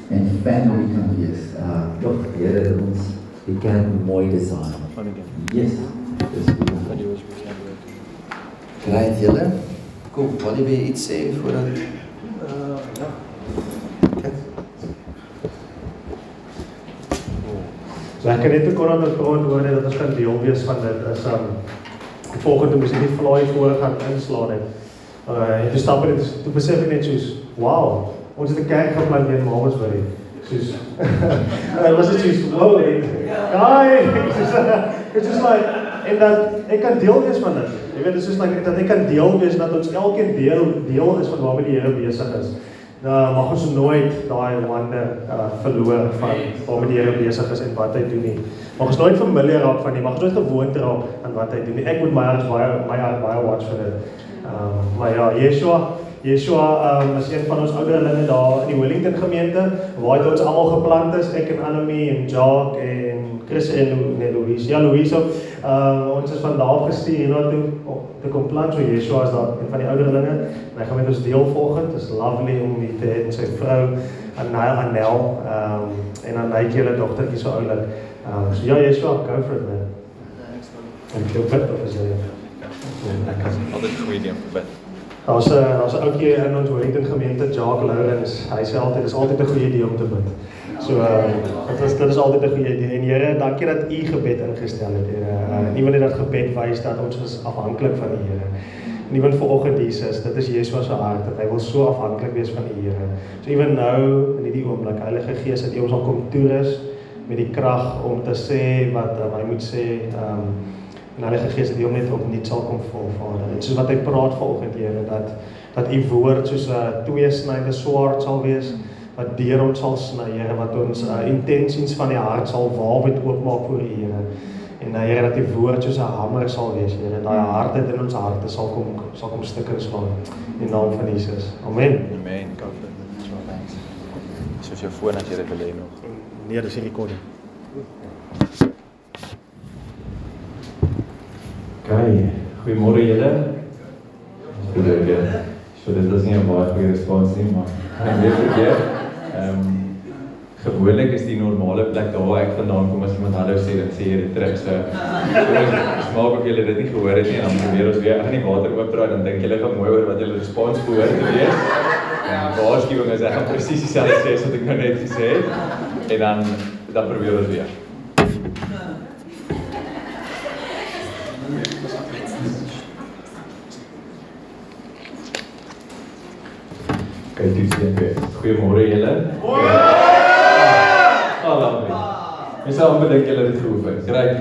en family kan wees. Toch, Here, dat ons die kerk mooi design. Yes. Right, julle. Kom, wil jy weer iets sê voordat? Ja. So ek kan net ook ondergrond hoor dat ons kan deel wees van dit is volgende moes ek die fly voor gaan inslaan het. En toe stap het, toe besef ek net soos, wow, ons het 'n kerk geplant hier in Mamasbury. Soos, en was dit soos, wow, it's just like, en dat ek kan deel wees van dit. Jy weet, dit is soos like, dat ek kan deel wees, dat ons elkeen deel is van waarmee die Here besig is. Nou mag ons nooit daai wonder verloor van waarmee die Here besig is en wat hy doen nie. Mag ons nooit familiar raak van nie, mag ons nooit gewoond raak aan wat hy doen nie. Ek moet my hart baie watch vir dit. Maar ja, Yeshua is een van ons ouderlinge daar in die Wellington gemeente, waar ons almal geplant is, ek en Annemie en Jacques en Chris en Louise. Ja, Louise ook. Ons is van daar gestuur hiernatoe te kom plant, so Yeshua is daar een van die ouderlinge. En hy gaan met ons deel volgend. Het is lovely om die te hê en sy vrou, Anel, en dan hy julle dogtertjie so oulik. So ja, Yeshua, go for it, man. En ek bid of is jy? Ek kan altyd goeie ding bid. Daar's 'n ouetjie in ons Wellington gemeente, Jacques Lawrence. Hy sê altyd, dis altyd 'n goeie idee om te bid. So, dit is altyd 'n goeie idee. En Here, dankie dat U gebed ingestel het, Here. Nie wanneer dat gebed wys dat ons is afhanklik van die Here. Nie want vanoggend Jesus, dit is Yeshua se hart, dat hy wil so afhanklik wees van die Here. So ewen nou, in hierdie oomblik, Heilige Gees, dat U ons sal kom toerus met die krag om te sê wat hy moet sê, en Heilige Gees dat U hom net opnuut sal kom vul, Vader. En soos wat hy praat vanoggend, Here, dat U woord soos 'n tweesnydende swaard sal wees, wat deur ons sal sny, Here, wat ons intensies van die hart sal waawyd oopmaak voor U, Here. En Here, dat U woord soos 'n hamer sal wees, Here, daai harte in ons harte sal kom stukke slaan in die naam van Jesus. Amen. Amen. Thanks. Soos jou foon as jy dit wil hê nog. Nee, dis nie recording. Okay, goeiemôre julle. So dit is nie 'n baie goeie respons nie, maar ek weet verkeer. Gewoonlik is die normale plek daar waar ek vandaan kom as iemand hallo sê, dan sê jy dit terug. So maak of julle dit nie gehoor het nie, en dan probeer ons weer aan die water oopdraai, dan dink julle gaan mooi oor wat julle respons behoort te wees. En die waarskuwing is ek gaan presies dieselfde sê as wat ek nou net gesê het. En dan probeer ons weer. Kyk, dit sê goeiemôre julle. Mens sal amper dink julle dit gehoef het. Great.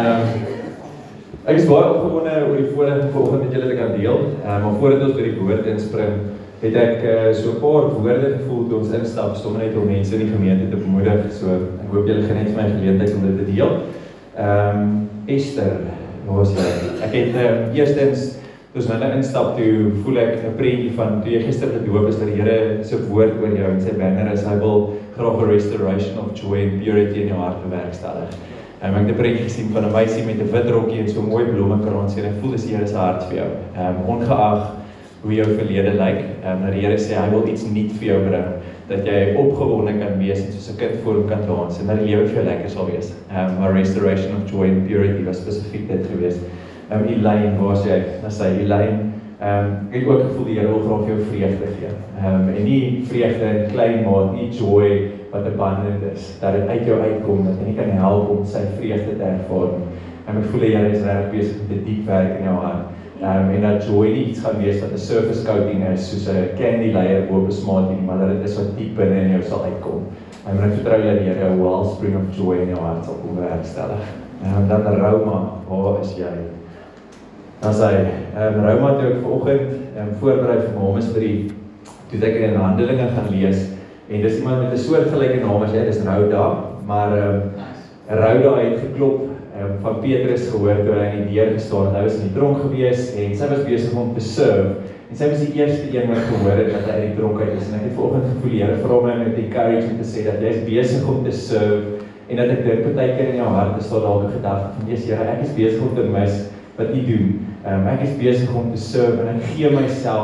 Ek is baie opgewonde oor die voorreg vanoggend met julle te kan deel. Maar voordat ons by die woord inspring, het ek so 'n paar woorde gevoel toe ons instap, sommer net om mense in die gemeente te bemoedig. So ek hoop julle geniet vir my geleentheid om dit te deel. Esther, waar was jy? Ek het eerstens, dus nou instap toe, voel ek 'n prentjie van toe jy gister gedoop is dat die Here se woord oor jou en sy banner is, hy wil graag 'n restoration of joy and purity in jou hart bewerkstellig. Ek het 'n prentjie gesien van 'n meisie met 'n wit rokkie en so 'n mooi blommekrans en ek voel dis die Here se hart vir jou. Ongeag hoe jou verlede lyk, dat die Here sê hy wil iets nuut vir jou bring, dat jy opgewonde kan wees en soos 'n kind voor hom kan dans en dat die lewe vir jou lekker sal wees. Maar restoration of joy and purity was spesifiek dit gewees. Elaine, waar is jy? Dan sê Elaine, ek het ook gevoel die Here wil graag vir jou vreugde gee. En nie vreugde in klein maat, nie joy wat abundant is, dat dit uit jou uitkom, dat jy nie kan help om sy vreugde te ervaar. Ek voel die Here is regtig besig met 'n diep werk in jou hart. En dat joy nie iets gaan wees wat 'n surface coating is, soos 'n candy layer bo op 'n smaatie, maar dat dit is wat diep binne in jou sal uitkom. En ek vertrou dat die Here 'n wellspring of joy in jou hart sal kom bewerkstellig. Dan Roma, waar is jy? Dan sê Roma toe ek vanoggend voorberei vir Mamasbury, toe ek in Handelinge gaan lees, en dis iemand met 'n soortgelyke naam as jy, dis Rhoda, maar Rhoda het geklop, van Petrus gehoor toe hy in die deur gestaan het. Hy was in die tronk gewees en sy was besig om te serve, en sy was die eerste een wat gehoor het dat hy in die tronk uit is, en ek het vanoggend gevoel, die Here vra my met encourage om te sê dat jy is besig om te serve, en dat ek dink partykeer in jou hart is daar dalk 'n gedagte van, yes Here, ek is besig om te mis wat U doen. Ek is besig om te serve en ek gee myself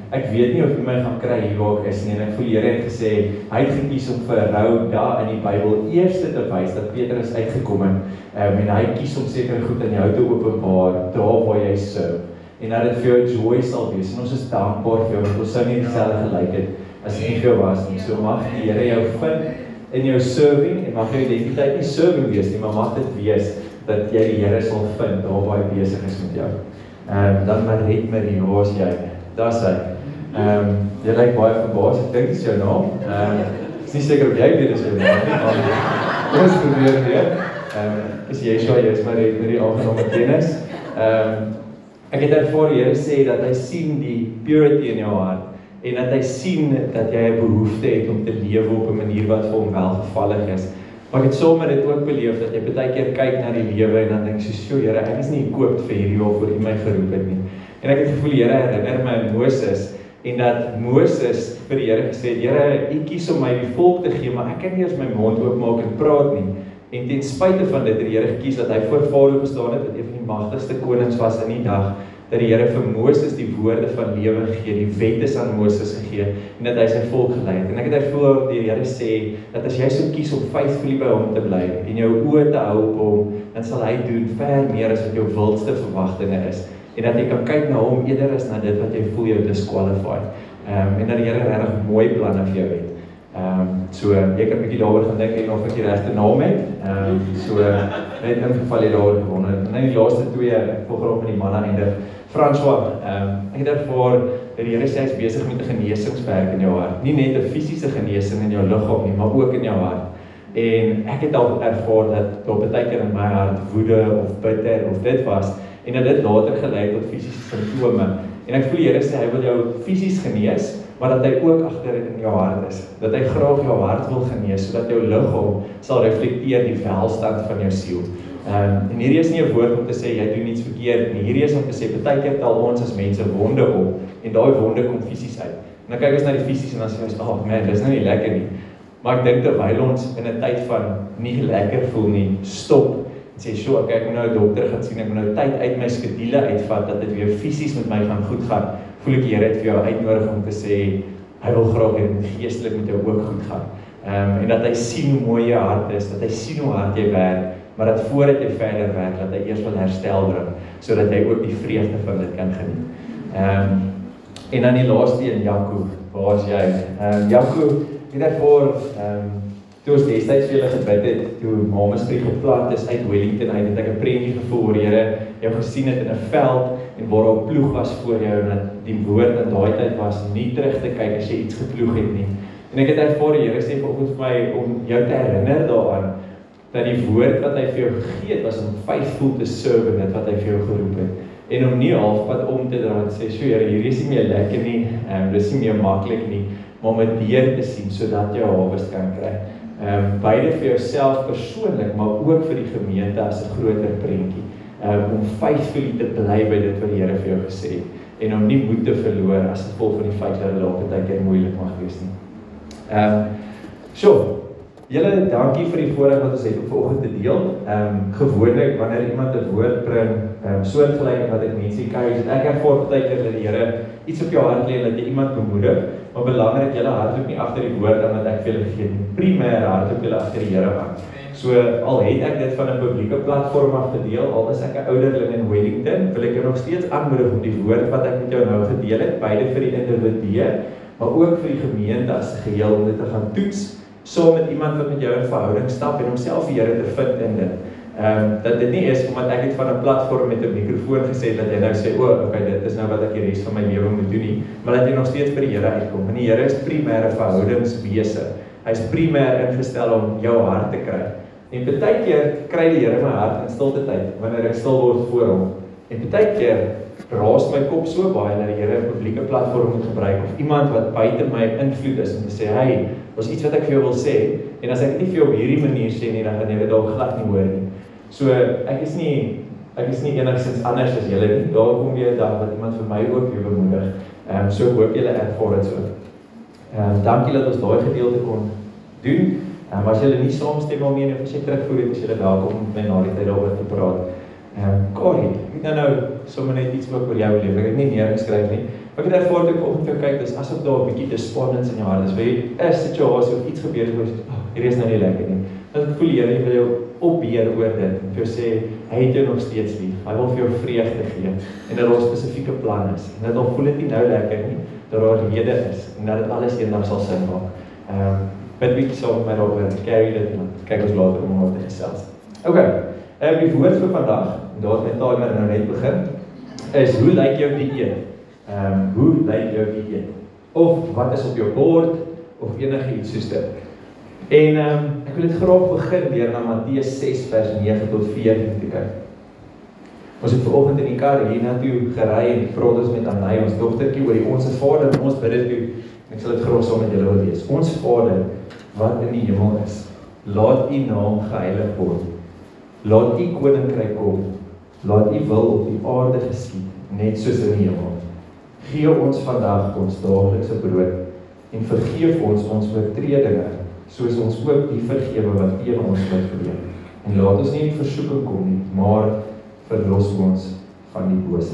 ek weet nie of jy my gaan kry hier waar ek is nie, en ek voel Here het gesê, hy het gekies om vir rou daar in die Bybel eers te wys dat Petrus uitgekom het, en hy kies om sekere goed aan jou te openbaar, daar waar jy serve, en dat dit vir jou joy sal wees, en ons is dankbaar vir jou, want ons sou nie dieselfde gelyk het, as dit nie vir jou was nie, so mag die Here jou vind in jou serving, en mag jou identiteit nie serving wees nie, maar mag dit wees, dat jy die Here sal vind, daar waar hy besig is met jou. Dan Marie, waar is jy? Daar is hy. Jy lyk baie verbaas, ek dink dis jou naam. Is nie seker of jy weet is jou naam nie, maar ons probeer weer. Is Yeshua, jy is Marie aangenome kennis. Ek het ervaar die Here sê dat hy sien die purity in jou hart, en dat hy sien dat jy 'n behoefte het om te lewe op 'n manier wat vir hom welgevallig is. Maar ek het sommer dit ook beleef, dat jy baie keer kyk na die lewe, en dan denk jy, so Here, ek is nie gekoopt vir hierdie waarvoor U my geroep het nie. En ek het gevoel, Here herinner my aan Moses, en dat Moses vir die Here gesê het, Here, U kies om my die volk te gee, maar ek kan nie eens my mond oopmaak en praat nie. En ten spyte van dit het die Here gekies dat hy voor Farao gestaan het, wat een van die magtigste konings was in die dag, dat die Here vir Moses die woorde van lewe gee, die wet is aan Moses gegee, en dat hy sy volk gelei het. En ek het ervoor die Here sê, dat as jy so kies om faithfully by hom te bly, en jou oë te hou op hom, dan sal hy doen ver meer as wat jou wildste verwagtinge is. En dat jy kan kyk na hom eerder as na dit wat jy voel jou disqualify. En dat die Here regtig mooi planne vir jou het. So, jy kan 'n bietjie daaroor gaan dink en of ek die regte naam het. So, net in geval jy daaroor gewonder het. En in die laaste 2, ek volg graag met die man aan eindig. François, ek het ervaar dat die Here sê hy is besig met 'n genesingswerk in jou hart. Nie net 'n fisiese genesing in jou liggaam nie, maar ook in jou hart. En ek het al ervaar dat daar baie keer in my hart woede of bitter of dit was, en dat dit later gelei tot fisiese simptome. En ek voel die Here sê hy wil jou fisies genees, maar dat hy ook agter in jou hart is. Dat hy graag jou hart wil genees, sodat jou liggaam sal reflekteer die welstand van jou siel. En hierdie is nie 'n woord om te sê jy doen iets verkeerd nie. Hierdie is om te sê baie keer tel ons as mense wonde op, en daai wonde kom fisies uit. En dan kyk ons na die fisies en dan sê ons, oh man, dis nou nie lekker nie. Maar ek dink terwyl ons in 'n tyd van nie lekker voel nie, stop en sê, "Sjoe, ek moet nou 'n dokter gaan sien, ek moet nou tyd uit my skedule uitvat dat dit weer fisies met my gaan goed gaan." Voel ek die Here het vir jou uitnodig om te sê, hy wil graag hê dit geestelik met jou ook goed gaan. En dat hy sien hoe mooi jou hart is, dat hy sien hoe hard jy werk, maar dat voordat jy verder werk, dat hy eers wil herstel bring, sodat jy ook die vreugde van dit kan geniet. En dan die laaste een, Jaco, waar is jy? Jaco, ek het daarvoor, toe ons destyds vir julle gebid het, toe Mamespriet geplant is uit Wellington, het ek 'n prentjie gevoel waar die Here jou gesien het in 'n veld, en waar daar 'n ploeg was voor jou, en dat die woord in daai tyd was, nie terug te kyk as jy iets geploeg het nie. En ek het ervaar die Here sê vanoggend vir my, om jou te herinner daaraan, dat die woord wat hy vir jou gegee het, was om faithful te serve in dit wat hy vir jou geroep het. En om nie halfpad om te draai en sê, "Sjoe Here, hierdie is nie meer lekker nie, dis nie meer maklik nie," maar om dit deur te sien, sodat jy harvest kan kry. Beide vir jouself persoonlik, maar ook vir die gemeente as 'n groter prentjie. Om faithfully te bly by dit wat die Here vir jou gesê het, en om nie moed te verloor as gevolg van die feit dat dit dalk baie keer moeilik mag wees nie. Julle, dankie vir die voorreg wat ons het om vanoggend te deel. Gewoonlik, wanneer iemand 'n woord bring, soortgelyk wat ek mense encourage, ek ervaar baie keer dat die Here iets op jou hart lê, dat jy iemand bemoedig, maar belangrik, julle hardloop nie agter die woord aan wat ek vir julle gee nie. Primêr hardloop julle agter die Here aan. So, al het ek dit van 'n publieke platform af gedeel, al is ek 'n ouderling in Wellington, wil ek jou nog steeds aanmoedig om die woord wat ek met jou nou gedeel het, beide vir die individue, maar ook vir die gemeente as 'n geheel, om dit te gaan toets, saam met iemand wat met jou in verhouding stap, en homself die Here te vind in dit. Dat dit nie is, omdat ek het van 'n platform met 'n mikrofoon gesê, dat jy nou sê, okay, dit is nou wat ek die res van my lewe moet doen nie, maar dat jy nog steeds by die Here uitkom. En die Here is primêre verhoudingswese. Hy is primêr ingestel om jou hart te kry. En baie keer kry die Here my hart in stilte tyd, wanneer ek stil word voor hom. En baie keer raas my kop so baie dat die Here 'n publieke platform moet gebruik, of iemand wat buite my invloed is, om te sê, "Hey, was iets wat ek vir jou wil sê, en as ek dit nie vir jou op hierdie manier sê nie, dan gaan jy dit dalk glad nie hoor nie." So, ek is nie enigstens anders as julle nie. Daar kom weer 'n dag dat iemand vir my ook weer bemoedig. So hoop julle ervaar dit so. Dankie dat ons daai gedeelte kon doen. As julle nie saamstem daarmee nie, of as jy terugvoer het, is julle welkom om met my na die tyd daaroor te praat. Corrie, ek het nou sommer net iets ook oor jou lewe. Ek het nie neergeskryf nie. Ek het ervaar toe ek vanoggend kyk, dis asof daar 'n bietjie despondence in jou hart is, waar jy 'n situasie of iets gebeur het, waar jy sê, hierdie is nou nie lekker nie. Dan voel jy, jy wil jou opbeer oor dit, en vir jou sê, hy het jou nog steeds lief, hy wil vir jou vreugde gee, en dat daar 'n spesifieke plan is, en dat dan voel dit nie nou lekker nie, dat daar 'n rede is, en dat dit alles eendag sal sin maak. Bid bietjie saam met my daaroor, carry dit, en kyk ons later om oor te gesels. Okay, die woord vir vandag, en daar het my timer nou net begin, is, hoe lyk jou dieet? Hoe lyk jou dieet? Of, wat is op jou bord, of enige iets soos dit. En ek wil dit graag begin deur na Matteus 6 vers 9 tot 14 te kyk. Ons het vanoggend in die kar hiernatoe gery en praat ons met Anay, ons dogtertjie, oor die Onse Vader, en ons bid dit toe, en ek sal dit graag saam met julle wil lees. Ons Vader, wat in die hemel is, laat u naam geheilig word. Laat u koninkryk kom, laat u wil op die aarde geskied, net soos in die hemel. Gee ons vandag ons daaglikse brood, en vergeef ons oortredinge, soos ons ook die vergewe wat teen ons oortree. En laat ons nie in versoeking kom nie, maar verlos ons van die bose.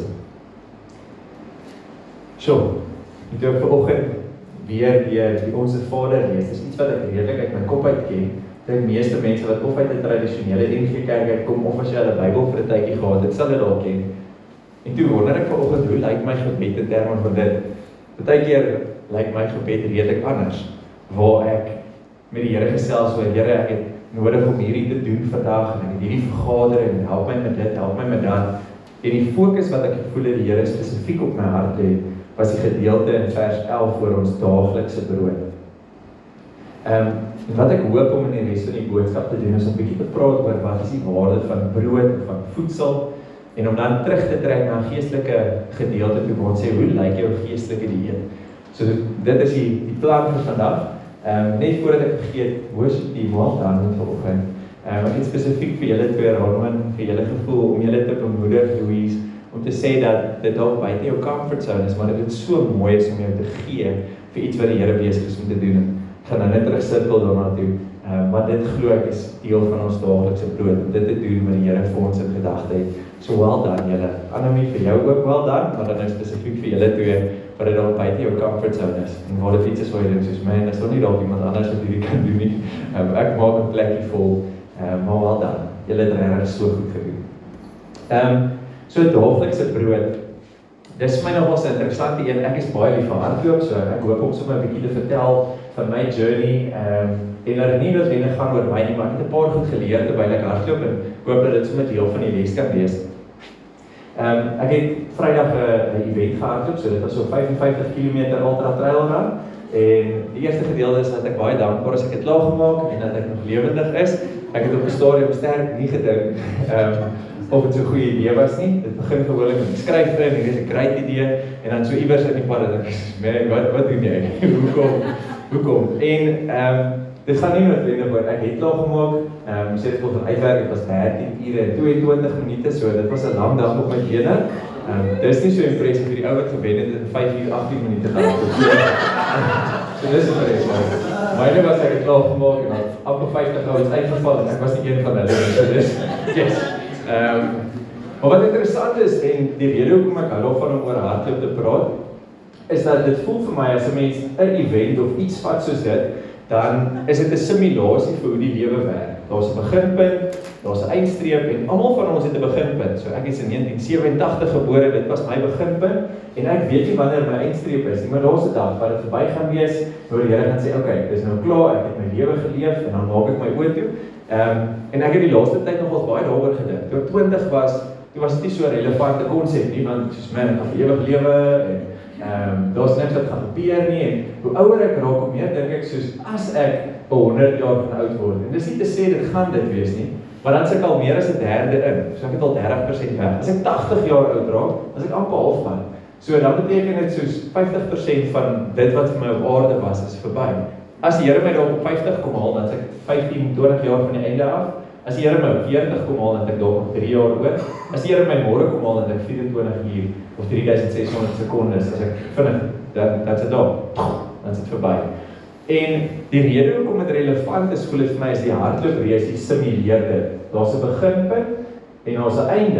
So, ek het vanoggend weer die Onse Vader lees. Dis iets wat ek redelik uit my kop uit ken. Die meeste mense wat of uit 'n tradisionele NG Kerk uitkom, of as jy 'n Bybel vir 'n tydjie gehad het, sal dit dalk ken. En toe wonder ek vanoggend, hoe lyk my gebed in terme van dit? Partykeer lyk my gebed redelik anders, waar ek met die Here gesels oor, Here, ek het nodig om hierdie te doen vandag, en ek het hierdie vergadering, en help my met dit, help my met dat. En die fokus wat ek gevoel het die Here spesifiek op my hart lê, was die gedeelte in vers 11 voor ons daaglikse brood. En wat ek hoop om in die res van die boodskap te doen, is om 'n bietjie te praat oor wat is die waarde van brood, van voedsel, en om dan terug te trek na geestelike gedeelte toe, waar ons sê, hoe lyk jou geestelike dieet? So dit is die plan vir vandag. Net voordat ek vergeet, worship team, well done vanoggend. Ek het spesifiek vir julle twee, Ronman, vir julle gevoel, om julle te bemoedig, Louise, om te sê dat dit dalk buite jou comfort zone is, maar dat dit so mooi is om jou te gee vir iets wat die Here besig is om te doen. Ek gaan nou net terugsirkel daarna toe, want dit glo ek is deel van ons daaglikse brood, om dit te doen wat die Here vir ons in gedagte het. So well done julle. Annemie, vir jou ook well done, maar dan nou spesifiek vir julle twee, wat dit dalk buite jou comfort zone is. En waar dit iets is waar jy dink soos, man, is daar nie dalk iemand anders wat hierdie kan doen nie. Ek maak 'n plekkie vol, maar well done. Julle het regtig so goed gedoen. So daaglikse brood. Dis vir my nogal 'n interessante een. Ek is baie lief vir hardloop, so ek hoop om sommer 'n bietjie te vertel van my journey. En dat dit nie noodwendig gaan oor my nie, maar ek het 'n paar goed geleer terwyl ek hardloop, en hoop dat dit sommer deel van die les kan wees. Ek het Vrydag 'n event gehardloop, so dit was so 55 km ultra trail run. En die eerste gedeelte is dat ek baie dankbaar is ek het klaar gemaak en dat ek nog lewendig is. Ek het op 'n stadium sterk nie gedink of dit so 'n goeie idee was nie. Dit begin gewoonlik met skryf in, en dit is 'n great idee, en dan so iewers in die pad en ek man, wat doen jy? Hoekom? En dit gaan nie noodwendig oor ek het klaar gemaak. Sê dit van uitwerk, dit was 13 ure en 22 minute, so dit was 'n lang dag op my bene. Dis nie so impressief vir die ou wat gewen het in 5 uur 18 minute gehardloop. So dis impressief. Myne was ek het klaar gemaak en dan amper 50 ouens uitgeval en ek was nie een van hulle nie. So dis yes. Maar wat interessant is, en die rede hoekom ek hou daarvan om oor hardloop te praat, is dat dit voel vir my as 'n mens 'n event of iets vat soos dit, dan is dit 'n simulasie vir hoe die lewe werk. Daar's 'n beginpunt, daar's 'n eindstreep, en almal van ons het 'n beginpunt. So ek is in 1987 gebore, dit was my beginpunt, en ek weet nie wanneer my eindstreep is nie, maar daar's 'n dag wat dit verby gaan wees, waar die Here gaan sê, okay, dis nou klaar, ek het my lewe geleef, en dan maak ek my oë toe. En ek het die laaste tyd nogals baie daaroor gedink. Toe ek 20 was, dit was nie so 'n relevante konsep nie, want soos man, ek gaan ewig lewe, en daar's niks wat gaan gebeur nie, en hoe ouer ek raak, hoe meer dink ek soos, as ek 100 jaar van oud word, en dis nie te sê dit gaan dit wees nie, maar dan is ek al meer as 'n derde in, so ek het al 30% weg. As ek 80 jaar oud raak, as ek amper halfgaan, so dan beteken dit soos 50% van dit wat vir my op aarde was, is verby. As die Here my daar op 50 kom haal, dan is ek 15, 20 jaar van die einde af. As die Here my op 40 kom haal, dan het ek dalk nog 3 jaar oor. As die Here my môre kom haal, dan het ek 24 uur of 3600 sekondes. As ek vinnig, dan is dit daar. Dan is dit verby. En die rede hoekom dit relevant is, voel dit vir my, is die hardlooprace, die simuleer dit. Daar's 'n beginpunt en daar's 'n einde,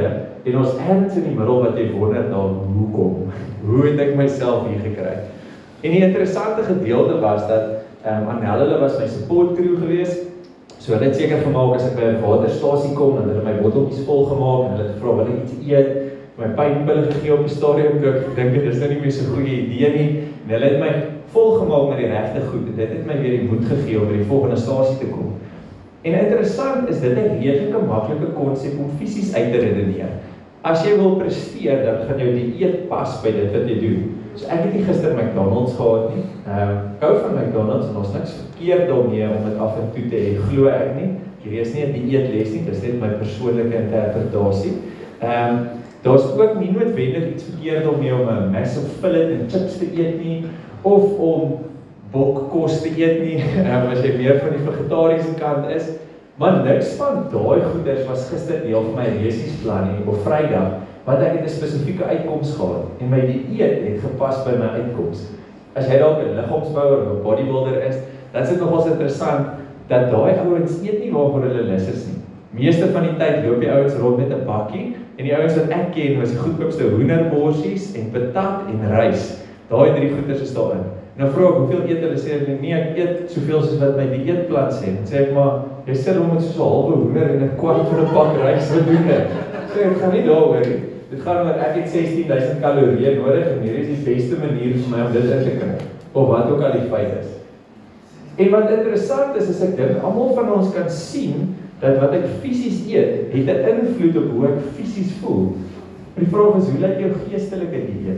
en ons ergens in die middel wat jy wonder dan, hoekom? Hoe het ek myself hier gekry? En die interessante gedeelte was dat, Annelle was my support crew gewees, so hulle het seker gemaak as ek by 'n waterstasie kom, en hulle my botteltjies vol gemaak, en hulle het gevra, wil ek iets eet, my pynpille gegee op die stadium, toe ek dink dit is nou nie meer so 'n goeie idee nie, en hulle het my volgemaak met die regte goed, en dit het my weer die moed gegee om by die volgende stasie te kom. En interessant is dit 'n redelike maklike konsep om fisies uit te redeneer. As jy wil presteer, dan gaan jou dieet pas by dit wat jy doen. So ek het nie gister McDonald's gehad nie. Ek hou van McDonald's en ons niks verkeerd daarmee om dit af en toe te hê, glo ek nie. Hierdie is nie 'n dieetles nie, dis net my persoonlike interpretasie. Daar's ook nie noodwendig iets verkeerd daarmee om 'n massive fillet en chips te eet nie, of om bokkos te eet nie, as jy meer van die vegetariese kant is. Maar niks van daai goeders was gister deel van my resiesplan nie, of Vrydag, want ek het 'n spesifieke uitkoms gehad, en my dieet het gepas by my uitkoms. As jy dalk 'n liggaamsbouer of 'n bodybuilder is, dan is dit nogals interessant, dat daai ouens eet nie waarvoor hulle lus is nie. Meeste van die tyd loop die ouens rond met 'n bakkie, en die ouens wat ek ken, was die goedkoopste hoenderborsies, en patat en rys. Daai 3 goeders is daarin. En dan vra ek, hoeveel eet hulle? Sê hulle, nee, ek eet soveel soos wat my dieetplan sê. Dan sê ek, maar, jy sê hom met soos 'n halwe hoender en 'n kwart van 'n pak rys, wat doen dit? Sê, dit gaan nie daaroor nie. Dit gaan oor, ek het 16.000 kalorieë nodig, en hier is die beste manier vir my om dit in te kry, of wat ook al die feit is. En wat interessant is ek dink, almal van ons kan sien, dat wat ek fisies eet, het 'n invloed op hoe ek fisies voel. Die vraag is, hoe lyk jou geestelike dieet?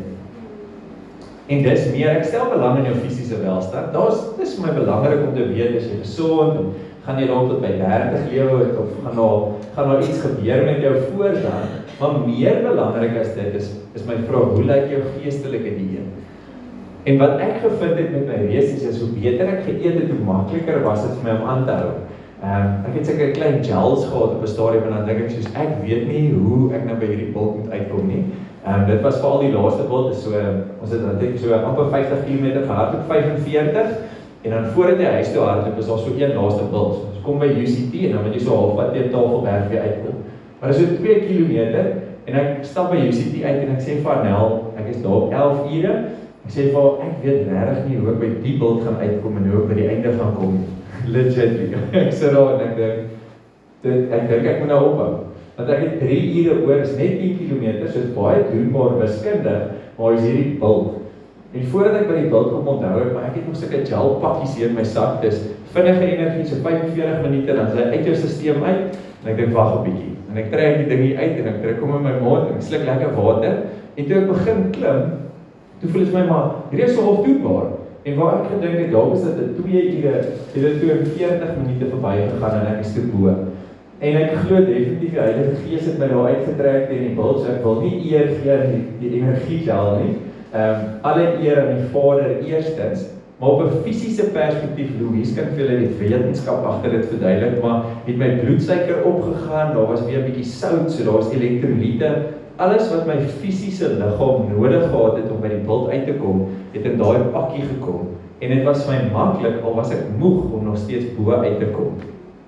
En dis meer, ek stel belang in jou fisiese welstand. Dis vir my belangrik om te weet, as jy gesond, en gaan jy dalk tot by 30 lewe, of gaan daar iets gebeur met jou voortaan, maar meer belangrik as dit is my vraag, hoe lyk jou geestelike dieet? En wat ek gevind het met my resies is, hoe beter ek geëet het, hoe makliker was dit vir my om aan te hou. Ek het seker 'n klein gels gehad op 'n stadium, en dan dink ek soos, ek weet nie hoe ek nou by hierdie bult moet uitkom nie. Dit was veral die laaste bult, so, ons het dan so amper 50 km gehardloop, 45, en dan voordat jy huis toe hardloop, is daar so een laaste bult. So kom by UCT, en dan moet jy so halfpad teen Tafelberg weer uitkom. Maar dit is so 2 km, en ek stap by UCT uit, en ek sê vir Annel, ek is daar op 11 ure, ek sê vir, ek weet regtig nie hoe ek by die bult gaan uitkom, en hoe ek by die einde gaan kom. Legitly. Ek sit daar en ek dink ek moet nou ophou. Want ek het 3 ure oor, is net 10 km, so is baie doenbaar wiskundig, maar is hierdie bult. En voordat ek by die bult kom onthou ek, maar ek het nog sulke gel pakkies hier in my sak, dis vinnige energie, so 45 minute, dan is hy uit jou stelsel uit, en ek dink, wag 'n bietjie. En ek trek die ding hier uit, en ek trek hom in my mond, en ek sluk lekker water, en toe ek begin klim, toe voel ek my maar, hierdie is so half doenbaar. En waar ek gedink het, dalk is dit 'n 2 ure, het toe 40 minute verby gegaan en ek is toe bo. En ek glo definitief die Heilige Gees het my daar uitgetrek teen die bult, so ek wil nie eer gee aan die energiegel nie. Alle eer aan die Vader eerstens, maar op 'n fisiese perspektief, Louise kan vir julle die wetenskap agter dit verduidelik, maar het my bloedsuiker opgegaan, daar was weer 'n bietjie sout, so daar was elektrolyte. Alles wat my fisiese liggaam nodig gehad het om by die bult uit te kom, het in daai pakkie gekom. En dit was my maklik, al was ek moeg om nog steeds bo uit te kom.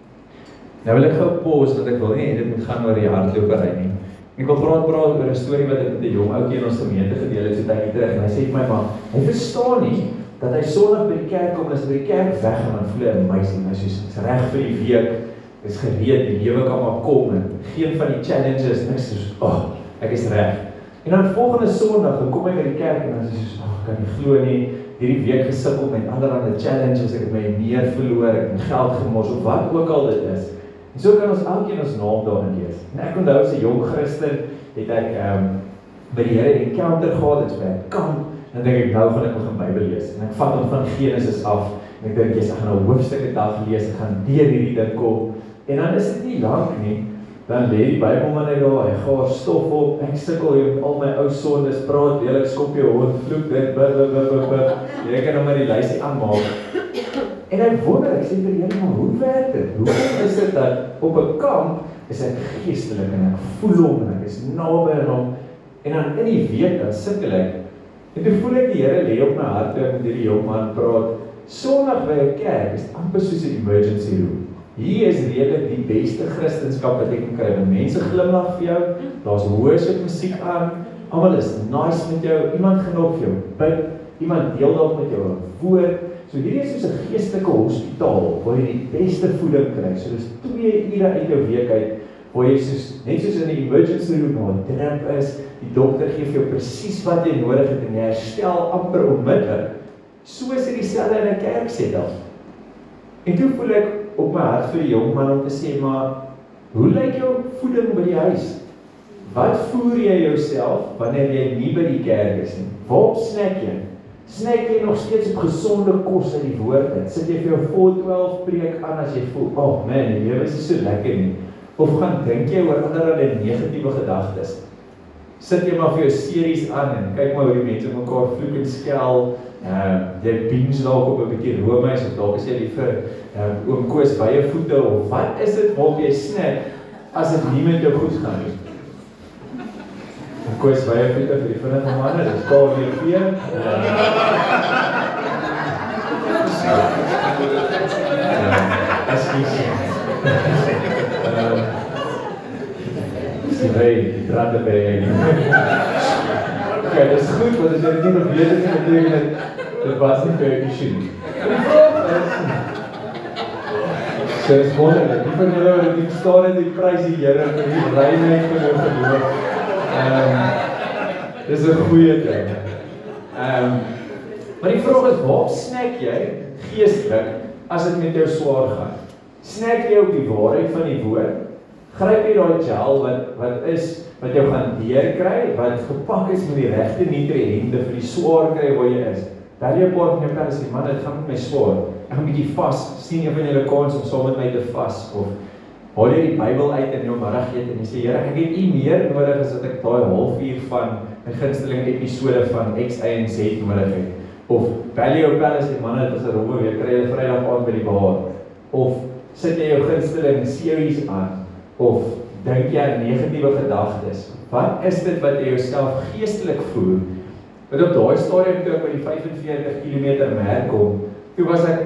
Nou wil ek gou pause, want ek wil nie dit moet gaan oor die hardlopery nie. Ek wil graag praat oor 'n storie wat ek met 'n jong ouetjie in ons gemeente gedeel het so tydjie terug. En hy sê vir my, maar hy verstaan nie dat hy Sondag by die kerk kom en as by die kerk weg en dan voel hy amazing. Hy sê, is reg vir die week, is gereed, die lewe kan maar kom en geen van die challenges, niks soos, ek is reg. En dan volgende Sondag, dan kom hy by die kerk en dan sê hy soos, kan nie glo nie, hierdie week gesukkel met allerlei challenges, ek het my meer verloor, ek het geld gemors, of wat ook al dit is. En so kan ons elkeen ons naam daarin lees. En ek onthou as 'n jong Christen, het ek by die Here 'n encounter gehad, dit is by 'n kamp, en dan dink ek, nou gaan ek begin Bybel lees. En ek vat hom van Genesis af, en ek dink, ek gaan nou hoofstukke dag lees, ek gaan deur hierdie ding kom. En dan is dit nie lank nie, dan lê die Bybelman net daar, hy gaar stof op, ek sukkel hier met al my ou sondes, praat lelik, skop jou hond, vloek dit, jy kan nou maar die lysie aanmaak. En ek wonder, ek sê vir die Here, maar hoe werk dit? Hoe is dit dat op 'n kamp is ek geestelik en ek voel hom en ek is naby aan hom, en dan in die week dan sukkel ek. En toe voel ek die Here lê op my hart toe ek met hierdie jong man praat. Sondag by 'n kerk is amper soos 'n emergency room. hier is redelik die beste Christendom wat ek kan kry. Mense glimlag vir jou, daar's worship musiek aan, almal is nice met jou, iemand gaan op jou bid, iemand deel dalk met jou 'n woord. So hierdie is soos 'n geestelike hospitaal waar jy die beste voeding kry. So dis 2 ure uit jou week uit waar jy net soos in 'n emergency room waar 'n trap is, die dokter gee vir jou presies wat jy nodig het en jy herstel amper onmiddellik. So is dit dieselfde in 'n kerk setup. En toe voel ek op my hart vir die jong man om te sê, maar hoe lyk jou voeding by die huis? Wat voer jy jouself wanneer jy nie by die kerk is nie? Waarop snack jy? Snack jy nog steeds op gesonde kos uit die woord uit? Sit jy vir jou 412 preek aan as jy voel, oh man, die lewe is nie so lekker nie. Of gaan dink jy oor allerlei negatiewe gedagtes? Sit jy maar vir jou series aan en kyk maar hoe die mense mekaar vloek en skel. Jy binge dalk op 'n bietjie roomys of dalk is jy liever oom Koos wye voete of wat is dit waarop jy snack as dit nie met jou goed gaan nie? Oom Koos wye voete vir die vinnige manne, dis KWP. Die brande by jy nie. Okay, dit is goed, want as jy dit nie nog weet, beteken dit was nie vir jou issue nie. So is wonderlik, die van julle wat die verstaan het, die prys die Here vir die reinheid van jou geloof. Dis 'n goeie ding. Maar die vraag is, waar snack jy geestelik as dit met jou swaar gaan? Snack jy op die waarheid van die woord? Gryp jy daai gel wat jou gaan deurkry, wat gepak is met die regte nutriënte vir die swaar kry waar jy is. Daar jy 'n paar van jou kan sê, man, dit gaan met my swaar. Ek gaan 'n bietjie vas. Sien een van julle kans om saam met my te vas of haal jy die Bybel uit in jou middagete en jy sê, Here, ek het nie meer nodig as dat ek daai halfuur van 'n gunsteling episode van X, Y en Z nodig het. Of bel jy op bel as die manne, dit is 'n romwe week, kry jy Vrydag aand by die bar. Of sit jy jou gunsteling series aan. Of dink jy aan negatiewe gedagtes? Wat is dit wat jy jouself geestelik voer? Want op daai stadium toe ek by die 45 km merk kom, toe was ek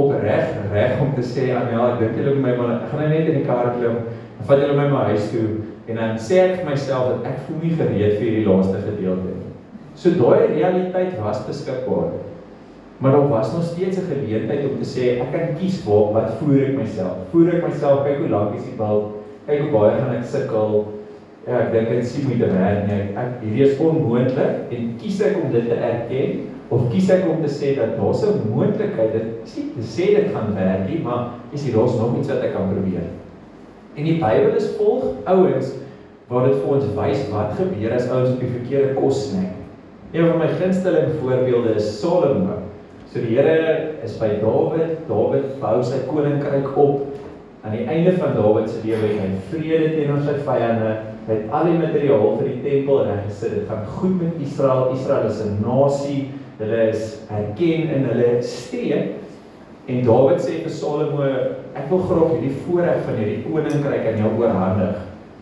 opreg om te sê, ja, ek dink julle met my man, ek gaan net in die kar klim, dan vat julle my huis toe, en dan sê ek vir myself dat ek voel nie gereed vir hierdie laaste gedeelte nie. So daai realiteit was beskikbaar. Maar daar was nog steeds 'n geleentheid om te sê, ek kan kies wat voer ek myself. Voer ek myself, kyk hoe lank is die bal, kyk hoe baie gaan ek sukkel. Ja, ek dink dit sien met die werk nie. Hierdie is onmoontlik en kies ek om dit te erken of kies ek om te sê dat daar's 'n moontlikheid, dit is nie te sê dit gaan werk nie, maar daar's nog iets wat ek kan probeer. En die Bybel is vol ouens waar dit vir ons wys wat gebeur as ouens op die verkeerde kos snack. Een van my gunsteling voorbeelde is Salomo. So die Here is by Dawid bou sy koninkryk op. Aan die einde van Dawid se lewe het hy vrede teenoor sy vyande. Hy het al die materiaal vir die tempel reggesit. Dit gaan goed met Israel. Israel is 'n nasie. Hulle is erken in hulle streek. En Dawid sê vir Salomo, ek wil graag hierdie voorreg van hierdie koninkryk aan jou oorhandig.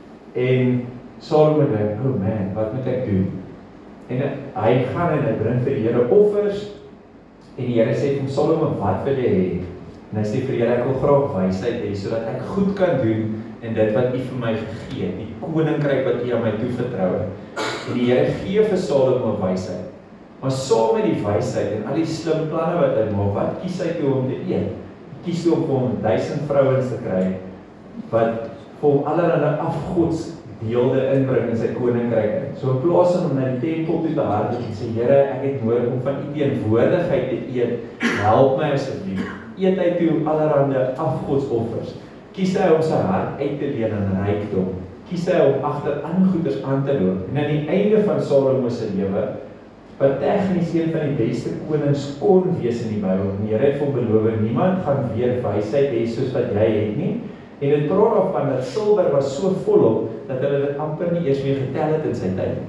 En Salomo dink, oh man, wat moet ek doen? En hy gaan en hy bring vir die Here offers. En die Here sê vir Salomo, wat wil jy hê? En hy sê vir die Here, ek wil graag wysheid hê, sodat ek goed kan doen en dit wat U vir my gegee het, die koninkryk wat U aan my toevertrou het. En die Here gee vir Salomo wysheid. Maar saam met die wysheid en al die slim planne wat hy maak, wat kies hy toe om te eet? Kies toe om vir hom 1000 vrouens te kry, wat vir hom allerlei afgodsbeelde inbring in sy koninkryk. So in plaas van om na die tempel toe te hardloop en sê, Here, ek het nodig om van U teenwoordigheid te eet, help my asseblief. Eet hy toe allerlei afgodsoffers. Kies hy om sy hart uit te leen aan rykdom. Kies hy om agter ander goeders aan te loop. En aan die einde van Salomo se lewe, wat tegnies een van die beste konings kon wees in die Bybel. Die Here het hom beloof, niemand gaan weer wysheid hê soos wat jy het nie. En dit praat daarvan dat silwer was so volop, dat hulle dit amper nie eers meer getel het in sy tyd.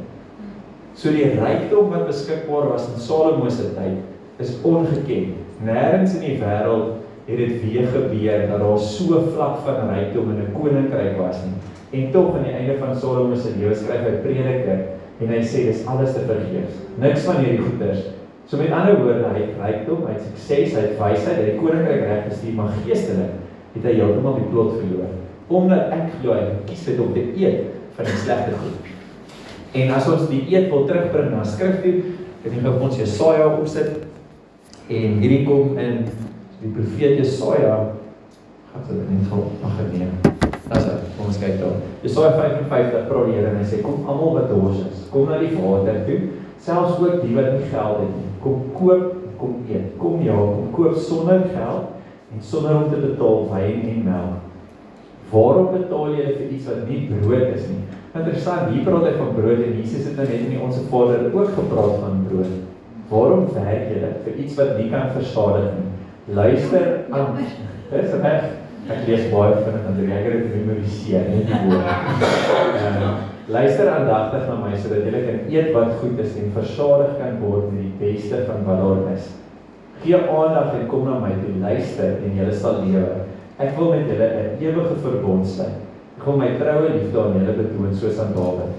So die rykdom wat beskikbaar was in Salomo se tyd, is ongeken. Nêrens in die wêreld het dit weer gebeur, dat daar so vlak van rykdom in 'n koninkryk was nie. En tog aan die einde van Salomo se lewe skryf hy Prediker, en hy sê, dis alles te vergeefs. Niks van hierdie goeders. So met ander woorde, hy het rykdom, hy het sukses, hy het wysheid, hy het die koninkryk reg bestuur, maar geestelik het hy heeltemal die plot verloor. Omdat ek glo hy kies dit om te eet van die slegte goed. En as ons die eet wil terugbring na skrif toe, ek het ons Jesaja opsit, en hierdie kom in die profeet Jesaja, gaan sy dit net geneem. Kom ons kyk daar. Jesaja 55 praat die Here en hy sê, kom almal wat dors is, kom na die water toe, selfs ook die wat nie geld het nie. Kom koop, kom eet. Kom koop sonder geld en sonder om te betaal wyn en melk. Waarom betaal jy vir iets wat nie brood is nie? Interessant, hier praat hy van brood en Jesus het nou net in Onse Vader ook gepraat van brood. Waarom werk jy vir iets wat nie kan verstadig nie? Luister aan, dis reg, ek lees baie vinnig, want ek het dit memoriseer, nie die woord. Luister aandagtig na my, sodat julle kan eet wat goed is en versadig kan word met die beste van wat daar is. Gee aandag en kom na my toe, luister en julle sal lewe. Ek wil met julle 'n ewige verbond sluit. Ek wil my troue liefde aan julle betoon, soos aan Dawid.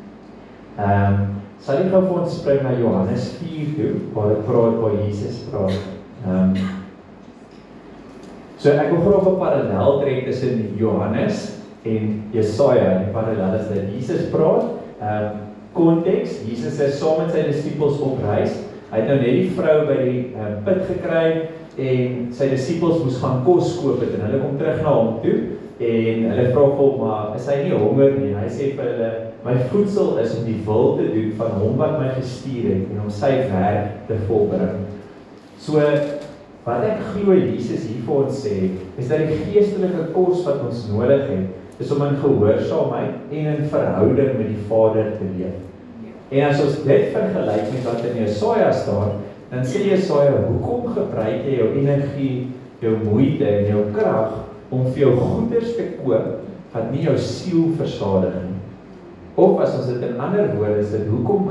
Sal ek gou vir ons spring na Johannes 4 toe, waar Jesus praat. So ek wil graag 'n parallel trek tussen Johannes en Jesaja. Die parallel is dat Jesus praat, konteks, Jesus is saam met sy disippels op reis. Hy het nou net die vrou by die put gekry en sy disippels moes gaan kos koop het en hulle kom terug na hom toe en hulle vra vir hom, maar is hy nie honger nie? En hy sê vir hulle, my voedsel is om die wil te doen van hom wat my gestuur het en om sy werk te volbring. So, wat ek glo Jesus hier vir ons sê, is dat die geestelike kos wat ons nodig het, is om in gehoorsaamheid en in verhouding met die Vader te leef. En as ons dit vergelyk met wat in Jesaja staan, dan sê Jesaja, hoekom gebruik jy jou energie, jou moeite en jou krag om vir jou goeders te koop wat nie jou siel versadig nie? Of as ons dit in ander woorde is dit, hoekom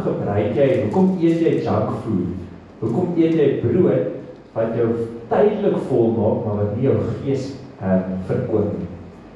eet jy junk food? Hoekom eet jy brood wat jou tydelik vol maak, maar wat nie jou gees verkoop nie?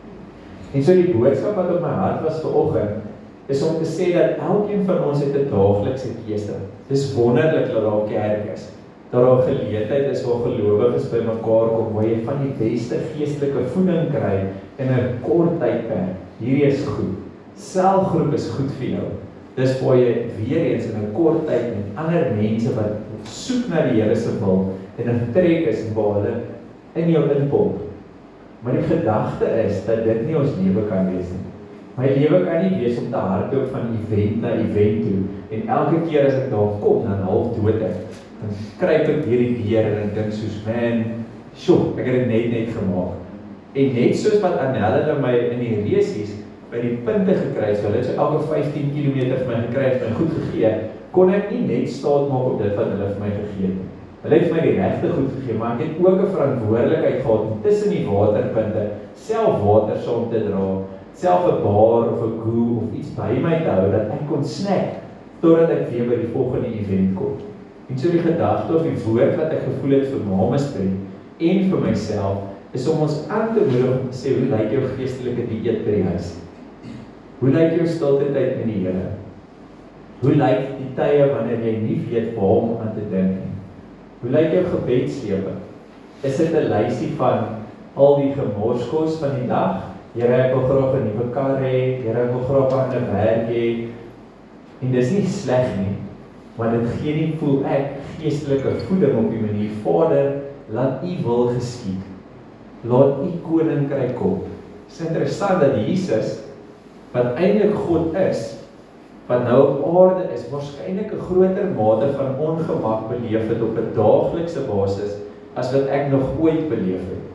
En so die boodskap wat op my hart was vanoggend, is om te sê dat elkeen van ons het 'n daaglikse keuse. Dis wonderlik dat daar kerk is. Dat daar geleentheid is waar gelowiges bymekaar kom, waar jy van die beste geestelike voeding kry in 'n kort tydperk. Hierdie is goed. Selgroep is goed vir jou. Dis waar jy weer eens in 'n kort tyd met ander mense wat soek na die Here se wil en 'n trek is waar hulle in jou inpomp. Maar die gedagte is dat dit nie ons lewe kan wees nie. My lewe kan nie wees om te hardloop van event na event toe en elke keer as ek daar kom, dan half dood ek. Dan kruip ek hierdie deur en ek dink soos, man, sjoe, ek het dit net gemaak. En net soos wat Annelle my in die resies by die punte gekry, so hulle het so elke 15 km vir my gekry, het my goed gegee, kon ek nie net staat maak op dit wat hulle vir my gegee het. Hulle het vir my die regte goed gegee, maar ek het ook 'n verantwoordelikheid gehad om tussen die waterpunte self water saam te dra, self 'n bar of 'n goo of iets by my te hou, dat ek kon snack, totdat ek weer by die volgende event kom. En so die gedagte of die woord wat ek gevoel het vir Mamesbury en vir myself, is om ons aan te moedig om te sê, hoe lyk jou geestelike dieet by die huis? Hoe lyk jou stilte tyd met die Here? Hoe lyk die tye wanneer jy nie weet waar om aan te dink nie? Hoe lyk jou gebedslewe? Is dit 'n lysie van al die gemorskos van die dag? Here, ek wil graag 'n nuwe kar hê, Here, ek wil graag 'n ander werk hê. En dis nie sleg nie, maar dit gee nie, voel ek, geestelike voeding op die manier, Vader, laat U wil geskied. Laat U koninkryk kom. Dit is interessant dat Jesus, wat eintlik God is, wat nou op aarde is, waarskynlik 'n groter mate van ongemak beleef het op 'n daaglikse basis, as wat ek nog ooit beleef het.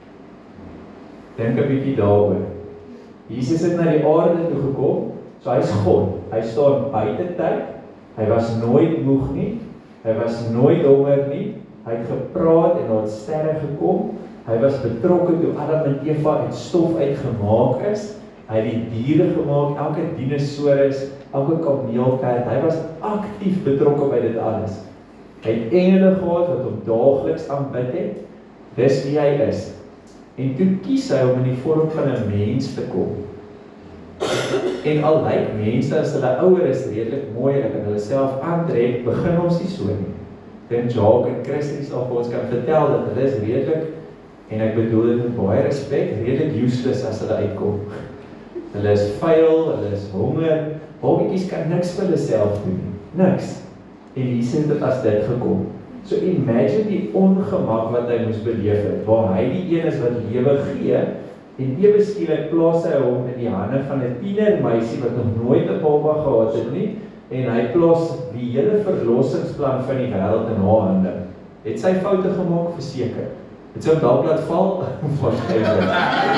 Dink 'n bietjie daaroor. Jesus het na die aarde toe gekom, so hy is God. Hy staan buite tyd, hy was nooit moeg nie, hy was nooit honger nie, hy het gepraat en daar het sterre gekom, hy was betrokke toe Adam en Eva uit stof uitgemaak is, hy het die diere gemaak, elke dinosaurus, elke kameelperd, hy was aktief betrokke by dit alles. Hy het engele gehad wat hom daagliks aanbid het, dis wie hy is. En toe kies hy om in die vorm van 'n mens te kom. En al lyk mense as hulle ouer is redelik mooi en hulle self aantrek, begin ons nie so nie. Dan Jacques en Christie sal vir ons kan vertel dat hulle is redelik En ek bedoel dit met baie respek, redelik useless as hulle uitkom. Hulle is vuil, hulle is honger, babietjies kan niks vir hulle self doen nie, niks. En Jesus het as dit gekom. So imagine die ongemak wat hy moes beleef het, waar hy die een is wat lewe gee, en ewe skielik plaas hy hom in die hande van 'n tienermeisie wat nog nooit 'n baba gehad het nie, en hy plaas die hele verlossingsplan van die wêreld in haar hande. Het sy foute gemaak? Verseker. Het sy hom dalk laat val? Waarskynlik.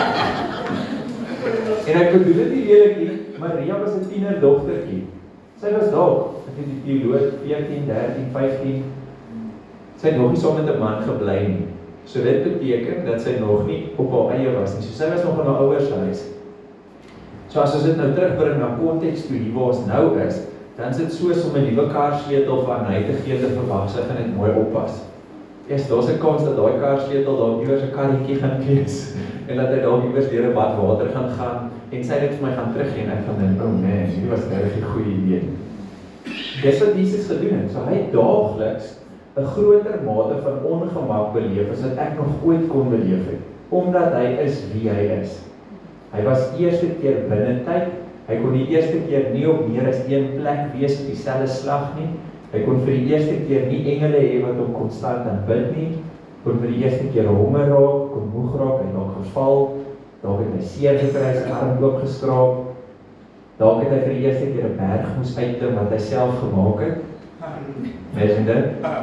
En ek bedoel dit nie lelik nie, Maria was 'n tienerdogtertjie. Sy was dalk, ek weet die teoloog, 14, 13, 15. Sy het nog nie saam met 'n man gebly nie. So dit beteken dat sy nog nie op haar eie was nie. So sy was nog in haar ouers huis. So as ons dit nou terugbring na konteks toe, hier waar ons nou is, dan is dit soos om 'n nuwe karsleutel van hy te gee te verwag, sy gaan dit mooi oppas. Daar's 'n kans dat daai karsleutel dalk iewers 'n karretjie gaan wees en dat hy dalk iewers deur 'n bad water gaan en sy dit vir my gaan teruggee en ek gaan dink, oh man, hierdie was regtig 'n goeie idee. Dis wat Jesus gedoen het. So hy het daagliks 'n groter mate van ongemak beleef as wat ek nog ooit kon beleef het, omdat hy is wie hy is. Hy was eerste keer binne tyd. Hy kon die eerste keer nie op meer as een plek wees op dieselfde slag nie. Hy kon vir die eerste keer nie engele hê wat hom konstant aanbid nie. Kon vir die eerste keer honger raak, kon moeg raak, hy dalk geval, dalk het hy seer gekry, sy arm oopgeskraap. Dalk het hy vir die eerste keer 'n berg moes uitklim wat hy self gemaak het. Imagine dit.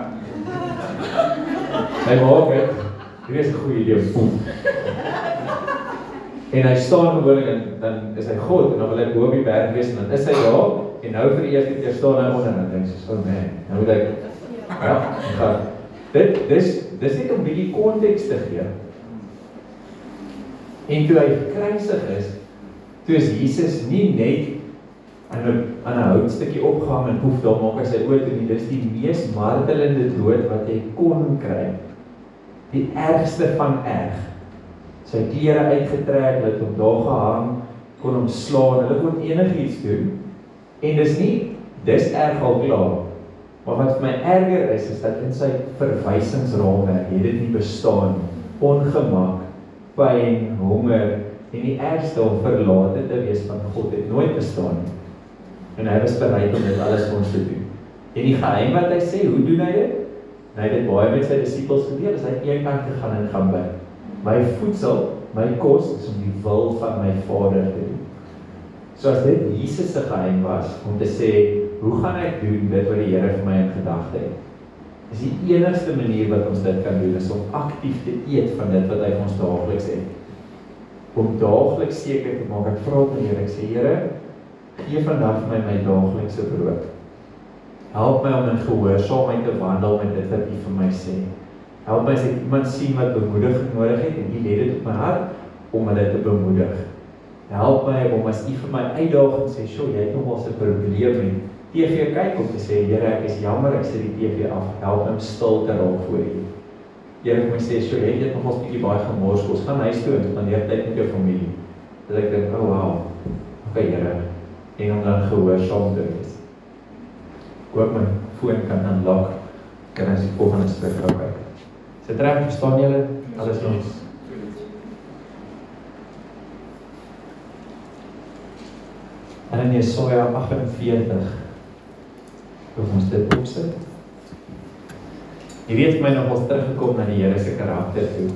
Hy maak dit. Dit is 'n goeie idee. En hy staan gewoonlik en dan is hy God en dan wil hy bo op die berg wees en dan is hy daar en nou vir die eerste keer staan hy onder en dan dink hy, oh man, nou moet ek ja, dis net om bietjie konteks te gee. En toe hy gekruisig is, toe is Jesus nie net aan 'n houtstukkie opgehang en poef, daar maak hy sy oë toe nie, dis die mees martelende dood wat jy kon kry. Die ergste van erg. Sy klere uitgetrek, hulle het hom daar gehang, kon hom slaan, hulle kon enigiets doen. En dis erg al klaar. Maar wat vir my erger is dat in sy verwysingsraamwerk het dit nie bestaan. Ongemak, pyn, honger en die ergste om verlate te wees van God het nooit bestaan nie. En hy was bereid om dit alles vir ons te doen. En die geheim wat hy sê, hoe doen hy dit? En hy het dit baie met sy disippels gebeur, as hy een kant gegaan en gaan bid. My voedsel, my kos is om die wil van my Vader te doen. So as dit Jesus se geheim was, om te sê, hoe gaan ek doen dit wat die Here vir my in gedagte het? Is die enigste manier wat ons dit kan doen, is om aktief te eet van dit wat hy vir ons daagliks het. Om daagliks seker te maak, ek vra met die Here, ek sê, Here, gee vandag vir my daaglikse brood. Help my om in gehoorsaamheid te wandel met dit wat U vir my sê. Help my as ek iemand sien wat bemoediging nodig het, en U lê dit op my hart, om hulle te bemoedig. Help my om as U vir my uitdaag en sê, jy het nog wel 'n probleem met TV kyk, om te sê, Here, ek is jammer, ek sit die TV af, help my om stil te raak voor U. Here, vir my sê, jy het nog wel 'n bietjie baie gemors, gaan huis toe en spandeer tyd met jou familie. Dat ek dink, oh wow, okay Here, en om dan gehoorsaam te wees. Ek hoop my foon kan unlock, kan as die volgende skrif kyk. Sit reg, verstaan julle? Alles ons. En in Jesaja 48, of ons dit opsit. Jy weet my nog ons teruggekom na die Here se karakter toe.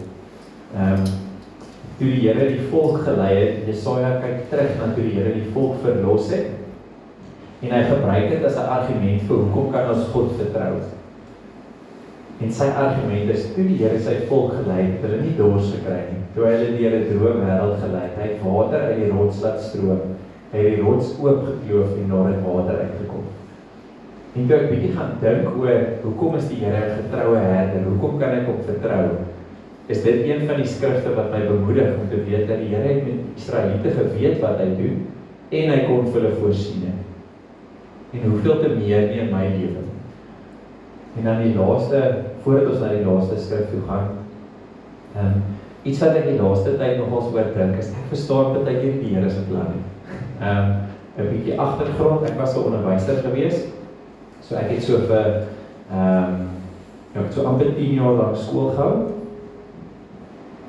Toe die Here die volk gelei het, Jesaja kyk terug na toe die Here die volk verlos het, en hy gebruik dit as 'n argument vir hoekom kan ons God vertrou. En sy argument is, toe die Here sy volk gelei het, hulle nie dors gekry nie, toe hy hulle deur 'n droë wêreld gelei het, hy het water uit die rots laat stroom, hy het die rots oopgekloof en daar het water uitgekom. En toe ek bietjie gaan dink oor, hoekom is die Here 'n getroue herder, hoekom kan ek hom vertrou, is dit een van die skrifte wat my bemoedig om te weet dat die Here het met Israeliete geweet wat hy doen, en hy kon vir hulle voorsien. En hoeveel te meer nie in my lewe. En dan die laaste, voordat ons na die laaste skrif toe gaan, iets wat ek die laaste tyd nogals oor dink, is ek verstaan partykeer die Here se plan nie. 'n bietjie agtergrond, ek was 'n onderwyser gewees, so ek het so vir, ek het so amper 10 jaar lank skool gehou,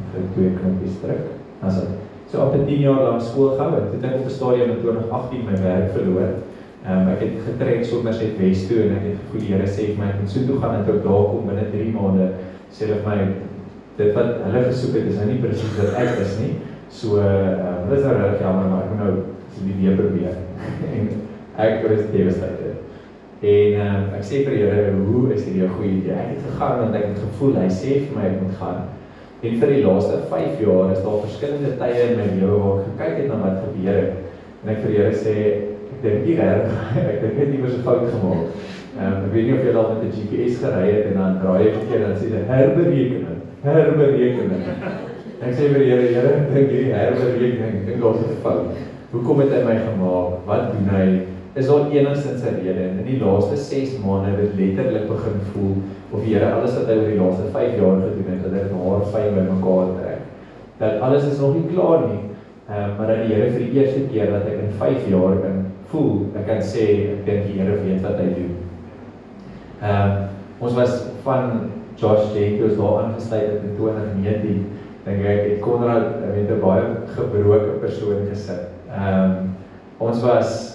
2 knoppies druk. Also, so op 10 jaar lang skool gehou het, het ek op 'n stadium in 2018 my werk verloor. Ek het getrek sommer net Wes toe en ek het gevoel die Here sê vir my ek moet so toe gaan en toe daar kom binne 3 maande sê hulle vir my dit wat hulle gesoek het is nou nie presies wat ek is nie. So dit is nou regtig jammer maar ek moet nou die weer probeer. En ek was devastated. En ek sê vir die Here, hoe is hierdie 'n goeie idee? Ek het gegaan want ek het gevoel hy sê vir my ek moet gaan. En vir die laaste 5 jaar is daar verskillende tye in my lewe waar ek gekyk het na wat gebeur het. En ek vir die Here sê ek dink nie reg, ek dink net iewers 'n fout gemaak. Ek weet nie of jy al met 'n GPS gery het en dan draai jy verkeerd en dan sê dit herberekening. Ek sê vir die Here, ek dink hierdie herberekening, ek dink daar's 'n fout. Hoekom het hy my gemaak? Wat doen hy? Is daar enigstens 'n rede? En in die laaste 6 maande het dit letterlik begin voel of die Here alles wat hy oor die laaste 5 jaar gedoen het, dat dit haarfyn by mekaar trek. Dat alles is nog nie klaar nie. Maar dat die Here vir die eerste keer dat ek in 5 jaar kan voel, ek kan sê, ek dink die Here weet wat hy doen. Ons was van Josh Jacobs daar aangesluit in 2019, dink ek, het Konrad met 'n baie gebroke persoon gesit. Ons was,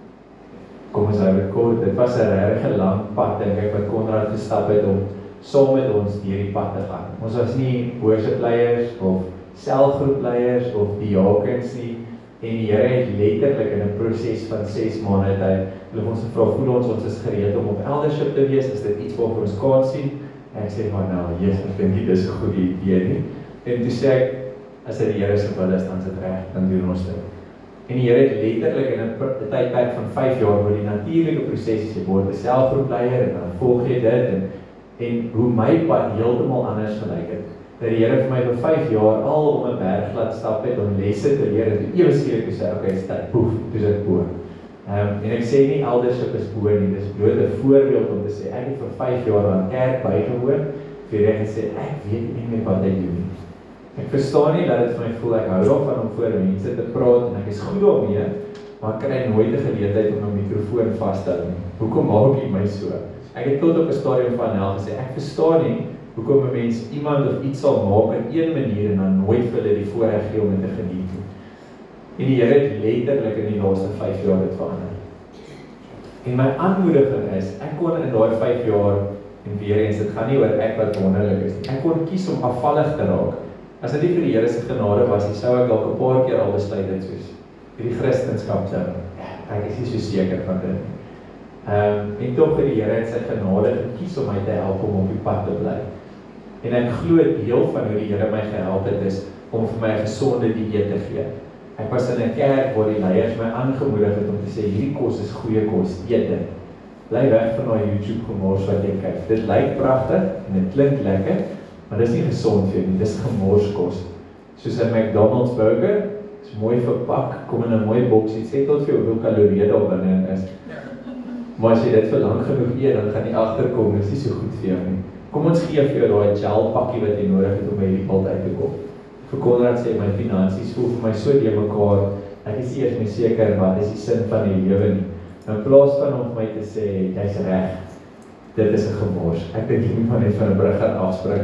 kom ons hou dit kort, dit was 'n regtig lang pad, dink ek, wat Konrad gestap het om saam met ons deur die pad te gaan. Ons was nie worshipleiers of selgroepleiers of diakens nie, en die Here het letterlik in 'n proses van 6 maande het hy ons gevra, voel ons is gereed om op eldership te wees, is dit iets wat ons kan sien? En ek sê maar nou, Jesus, ek dink nie dis 'n goeie idee nie. En toe sê ek, as dit die Here se wil is, dan is dit reg, dan doen ons dit. En die Here het letterlik in 'n tydperk van 5 jaar waar die natuurlike prosesse, jy word 'n selfgroepleier en dan volg jy dit en hoe my pad heeltemal anders gelyk het. Dat die Here vir my vir 5 jaar al om 'n berg laat stap het om lesse te leer en toe ewe skielik sê, okay, stap, poef, dis ek bo. En ek sê nie eldership is bo nie, dis bloot 'n voorbeeld om te sê ek het vir 5 jaar aan kerk bygewoon, vir ek sê ek weet nie meer wat ek doen nie. Ek verstaan nie dat dit vir my voel ek hou daarvan om voor mense te praat en ek is goed daarmee, maar ek kry nooit 'n geleentheid om 'n mikrofoon vas te hou nie. Hoekom maak jy my so? Ek het tot op 'n stadium van hel gesê ek verstaan nie hoekom 'n mens iemand of iets sal maak in een manier en dan nooit vir hulle die voorreg gee om dit te geniet nie. En die Here het letterlik in die laaste 5 jaar dit verander. En my aanmoediging is, ek kon in daai 5 jaar, en weer eens, dit gaan nie oor ek wat wonderlik is nie, ek kon kies om afvallig te raak. As dit nie vir die Here se genade was, dan sou ek dalk 'n paar keer al besluit het soos hierdie Christendom ding. Ek is nie so seker van dit nie. En tog het die Here in sy genade gekies om my te help om op die pad te bly. En ek glo deel van hoe die Here my gehelp het is om vir my 'n gesonde dieet te gee. Ek was in 'n kerk waar die leiers my aangemoedig het om te sê hierdie kos is goeie kos, eet dit. Bly weg van daai YouTube gemors wat jy kyk. Dit lyk pragtig en dit klink lekker, maar dis nie gesond vir jou nie, dis gemorskos. Soos 'n McDonald's burger, is mooi verpak, kom in 'n mooi boksie, sê tot vir jou hoeveel kalorieë daar binne is. Maar as jy dit vir lank genoeg eet, dan gaan jy agterkom, dis nie so goed vir jou nie. Kom ons gee vir jou daai gel pakkie wat jy nodig het om by hierdie pad uit te kom. Vir Konrad sê my finansies voel vir my so deur mekaar, ek is nie eers meer seker wat is die sin van die lewe nie. In plaas van om my te sê, jy's reg, dit is 'n gemors. Ek dink jy moet maar net van 'n brug gaan afspring.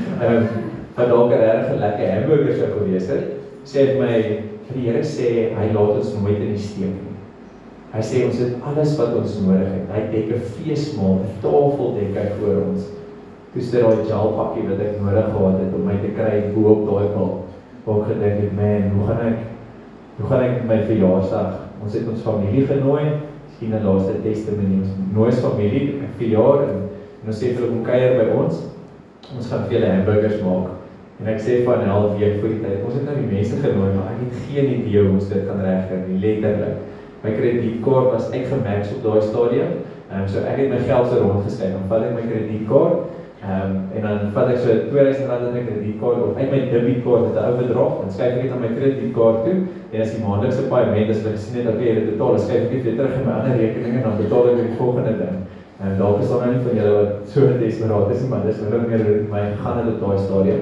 Wat dalk 'n regtig lekker hamburger sou gewees het, sê vir my, die Here sê, hy laat ons nooit in die steek nie. Hy sê ons het alles wat ons nodig het. Hy dek 'n feesmaal, 'n tafel dek hy voor ons. Dis daai gel pakkie wat ek nodig gehad het om my te kry bo op daai pad. Waar ek gedink het, man, hoe gaan ek met my verjaarsdag? Ons het ons familie genooi, miskien 'n laaste testimonie, ons nooi ons familie, ek verjaar en ons sê vir hulle kom kuier by ons. Ons gaan vir julle hamburgers maak. En ek sê van 'n half week voor die tyd, ons het nou die mense genooi, maar ek het geen idee hoe ons dit gaan regkry nie, letterlik. My kredietkaart was uitgemerk op daai stadium, so ek het my geld so rondgeskryf, dan vat ek my kredietkaart, en dan vat ek so R2000 in my kredietkaart, of uit my debitkaart met 'n overdraft, en skryf ek dit aan my kredietkaart toe, en as die maandelikse paaiement, as ek gesien het, okay, dit betaal, dan skryf ek dit weer terug in my ander rekeninge, en dan betaal ek die volgende ding. En dalk is daar nou nie van julle wat so desperaat is, maar dis nou meer my gaan het op daai stadium.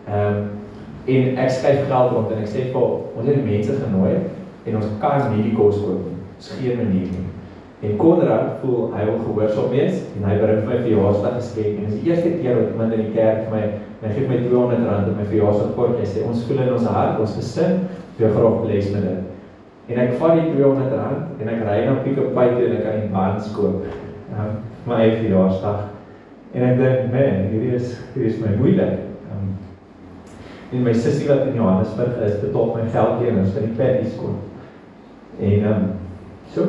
En ek skryf geld rond, en ek sê vir ons het die mense genooi, en ons kan nie die kos koop nie, is geen manier nie. En Konrad voel, hy wil gehoorsaam wees, en hy bring vir my verjaarsdag geskenk, en dis die eerste keer wat iemand in die kerk vir my En hy gee my R200 op my verjaarsdagkaart. Hy sê, ons voel in ons hart, ons gesin, jy graag bless met dit. En ek vat die R200 en ek ry na Pick n Pay toe en ek kan die bands koop. My eie verjaarsdag. En ek dink, man, hierdie is my moeilik. En my sussie wat in Johannesburg is, betaal my geld en ons kan die patties koop. En so.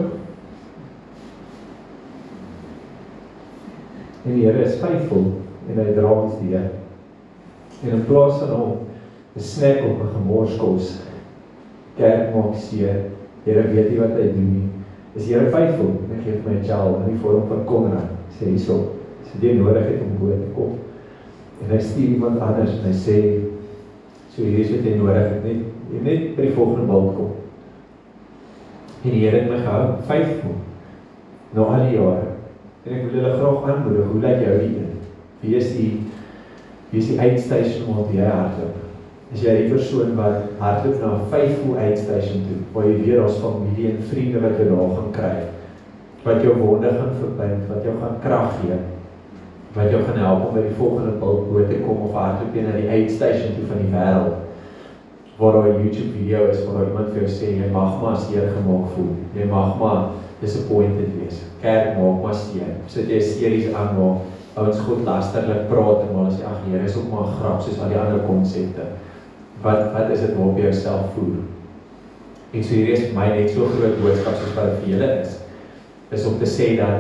En die Here is faithful en hy dra ons deur. En in plaas van hom 'n snack op 'n gemorskos, kerk maak seer, Here weet nie wat hy doen nie. Is Here faithful? En hy gee my 'n gel in die vorm van Konrad. Sê hierso, as jy nodig het om bo te kom. En hy stuur iemand anders en hy sê, so hier is wat jy nodig het, net by die volgende bult kom. En die Here het my gehou, faithful, na al die jare. En ek wil julle graag aanmoedig, hoe lyk jou die een? Wie is die aidstation wat jy hardloop? Is jy die persoon wat hardloop na 'n faithful aidstation toe, waar jy weer as familie en vriende wat jy daar gaan kry, wat jou wonde gaan verbind, wat jou gaan krag gee, wat jou gaan help om by die volgende bult te kom, of hardloop jy na die aidstation toe van die wêreld, waar daar 'n YouTube video is, waar iemand vir jou sê, jy mag maar seer gemaak voel, jy mag maar disappointed wees, kerk maak maar seer, sit jy series aan waar ouens God lasterlik praat, en waar ons sê, ag Here, is ook maar 'n grap, soos al die ander konsepte. Wat is dit waarop jy jouself voer? En so hier is vir my net so groot boodskap soos wat vir julle is om te sê dat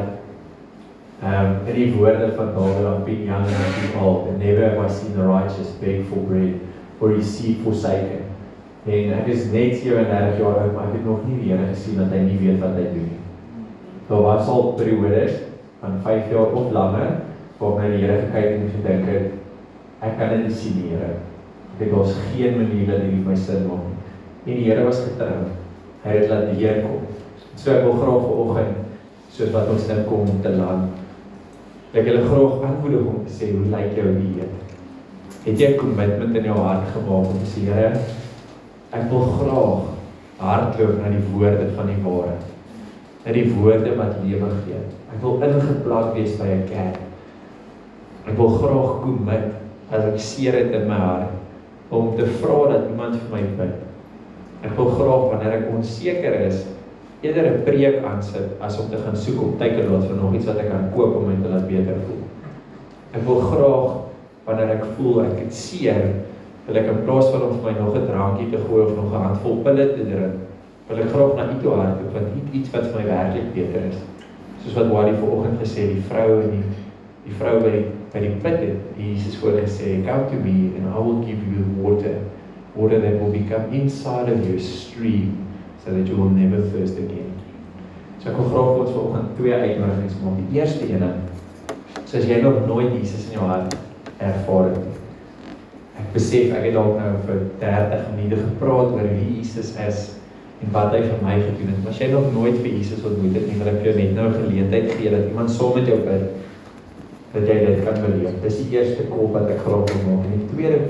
in die woorde van Dawid aan Piet Young en Piet Paul, never have I seen the righteous beg for bread, or his seed forsaken. En ek is net 37 jaar oud, maar ek het nog nie die Here gesien dat hy nie weet wat hy doen nie. Daar was al periodes van 5 jaar of langer, waar ek na die Here gekyk en gedink het, ek kan dit nie sien die Here. Dit was geen manier dat hierdie my sin maak nie. En die Here was getrou. Hy het laat die Heer kom. So ek wil graag vanoggend, soos wat ons nou kom om te land, ek wil graag aanmoedig om te sê, hoe lyk jou dieet? Het jy 'n commitment in jou hart gemaak om te sê, Here, ek wil graag hardloop na die woorde van die waarheid, na die woorde wat lewe gee. Ek wil ingeplak wees by 'n kerk. Ek wil graag commit, as ek seer het in my hart, om te vra dat iemand vir my bid. Ek wil graag, wanneer ek onseker is, eerder 'n preek aansit, as om te gaan soek op Takealot vir nog iets wat ek kan koop om my te laat beter voel. Ek wil graag, wanneer ek voel ek het seer, wil ek in plaas van om vir my nog 'n drankie te gooi of nog 'n handvol pille te drink, wil ek graag na iets hardloop, want iets wat vir my werklik beter is. Soos wat Wadi vanoggend gesê, die vrou en die vrou by die put het, Jesus voorgesê, come to me and I will give you water that will become inside of you a stream, so that you will never thirst again. So ek wil graag ons vanoggend 2 uitnodigings maak. Die eerste ene, so as jy nog nooit Jesus in jou hart ervaar het nie. Ek besef, ek het dalk nou vir 30 minute gepraat oor wie Jesus is en wat hy vir my gedoen het. Maar as jy nog nooit vir Jesus ontmoet het nie, wil ek jou net nou 'n geleentheid gee dat iemand saam met jou bid, dat jy dit kan beleef. Dis die eerste call wat ek graag wil maak. En die tweede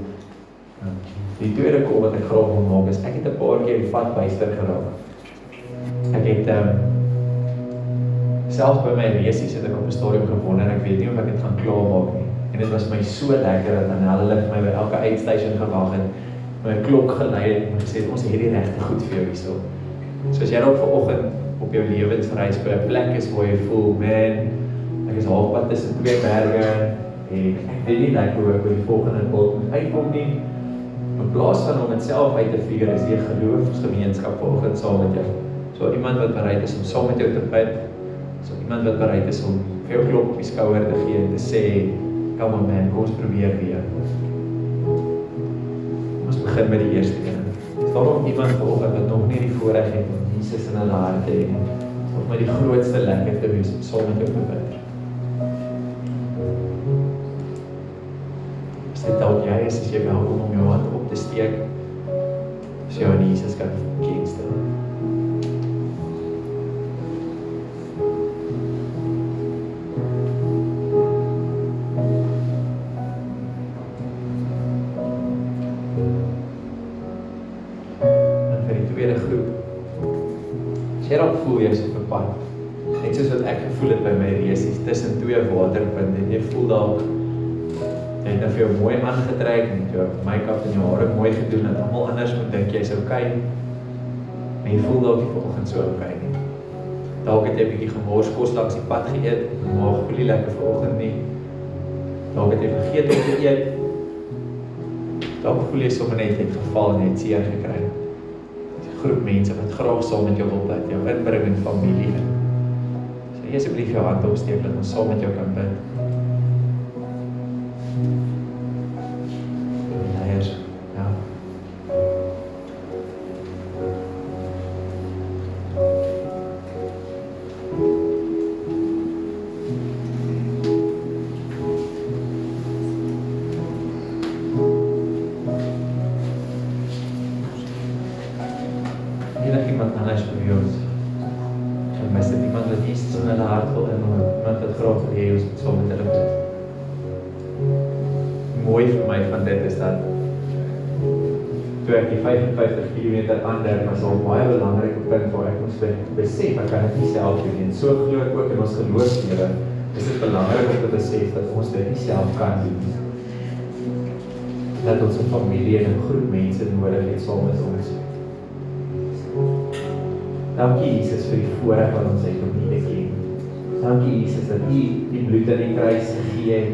call wat ek graag wil maak is, ek het 'n paar keer die pad byster geraak. Ek het selfs by my resies het ek op 'n stadium gewonder, en ek weet nie of ek dit gaan klaarmaak nie. En dit was my so lekker dat hulle vir my by elke uitstation gewag het, my klok gelei het en gesê, ons het hierdie regte goed vir jou hierso. So as jy dalk vanoggend op jou lewensreis by 'n plek is waar jy voel, man, ek is halfpad tussen 2 berge en ek weet nie hoe ek by die volgende bult moet uitkom nie. In plaas van om dit self uit te figure, is die geloofsgemeenskap vanoggend saam met jou. So iemand wat bereid is om saam met jou te bid, so iemand wat bereid is om vir jou klop op die skouer te gee en te sê, come on man, kom ons probeer weer. Ons begin met die eerste een. Is daar nog iemand vanoggend wat nog nie die voorreg het om Jesus in hulle hart te hê, of met die grootste lekker te wees om saam met jou te bid? As dit dalk jy is jy welkom om jou hand op te steek, as jy aan Jesus kan keenstel. En vir die tweede groep, as jy dalk voel jy is op 'n pad, net soos wat ek gevoel het by my resies, tussen 2 waterpunte, en jy voel dalk Jy het nou vir jou mooi aangetrek, en jou make-up en jou hare mooi gedoen, en almal anders moet dink jy's okay. En jy voel dalk nie vanoggend so okay nie. Dalk het jy 'n bietjie gemors kos langs die pad geëet, maag voel nie lekker vanoggend nie. Dalk het jy vergeet om te eet. Dalk voel jy sommer net jy het geval en jy het seer gekry. 'n Groep mense wat graag saam met jou wil bid, jou inbring in familie. So jy asseblief jou hand opsteek dat ons saam met jou kan bid. Leiers, ja. Iemand anders vir ons. En mis dit iemand wat Jesus in hulle hart wil innooi, iemand wat graag wil hê ons moet saam met hulle bid. Mooi vir my van dit is dat toe ek die 55 km ander was al baie belangrike punt waar ek moes besef, ek kan dit nie self doen nie. En so glo ek ook in ons geloofslewe, is dit belangrik om te besef dat ons dit nie self kan doen nie. Dat ons 'n familie en 'n groep mense nodig het saam met ons. Dankie Jesus vir die voorreg wat ons het om U te ken. Dankie Jesus dat U die bloed aan die kruis gegee het,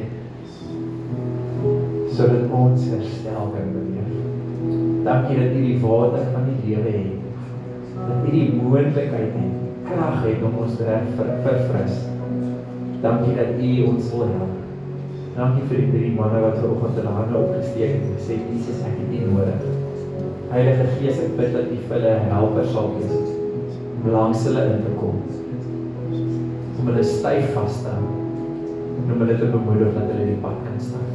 sodat ons herstel kan beleef. Dankie dat U die water van die lewe het, dat U die moontlikheid en krag het om ons te verfris. Dankie dat U ons wil help. Dankie vir die 3 manne wat vanoggend hulle hande opgesteek het en gesê, Jesus, ek het U nodig. Heilige Gees, ek bid dat U vir hulle 'n helper sal wees, om langs hulle in te kom, om hulle styf vas te hou, en om hulle te bemoedig dat hulle die pad kan staan.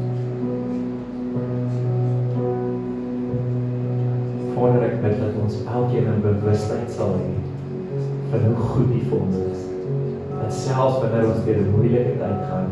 Vader, ek bid dat ons elkeen in bewustheid sal hê van hoe goed U vir ons is, dat selfs wanneer ons deur 'n moeilike tyd gaan,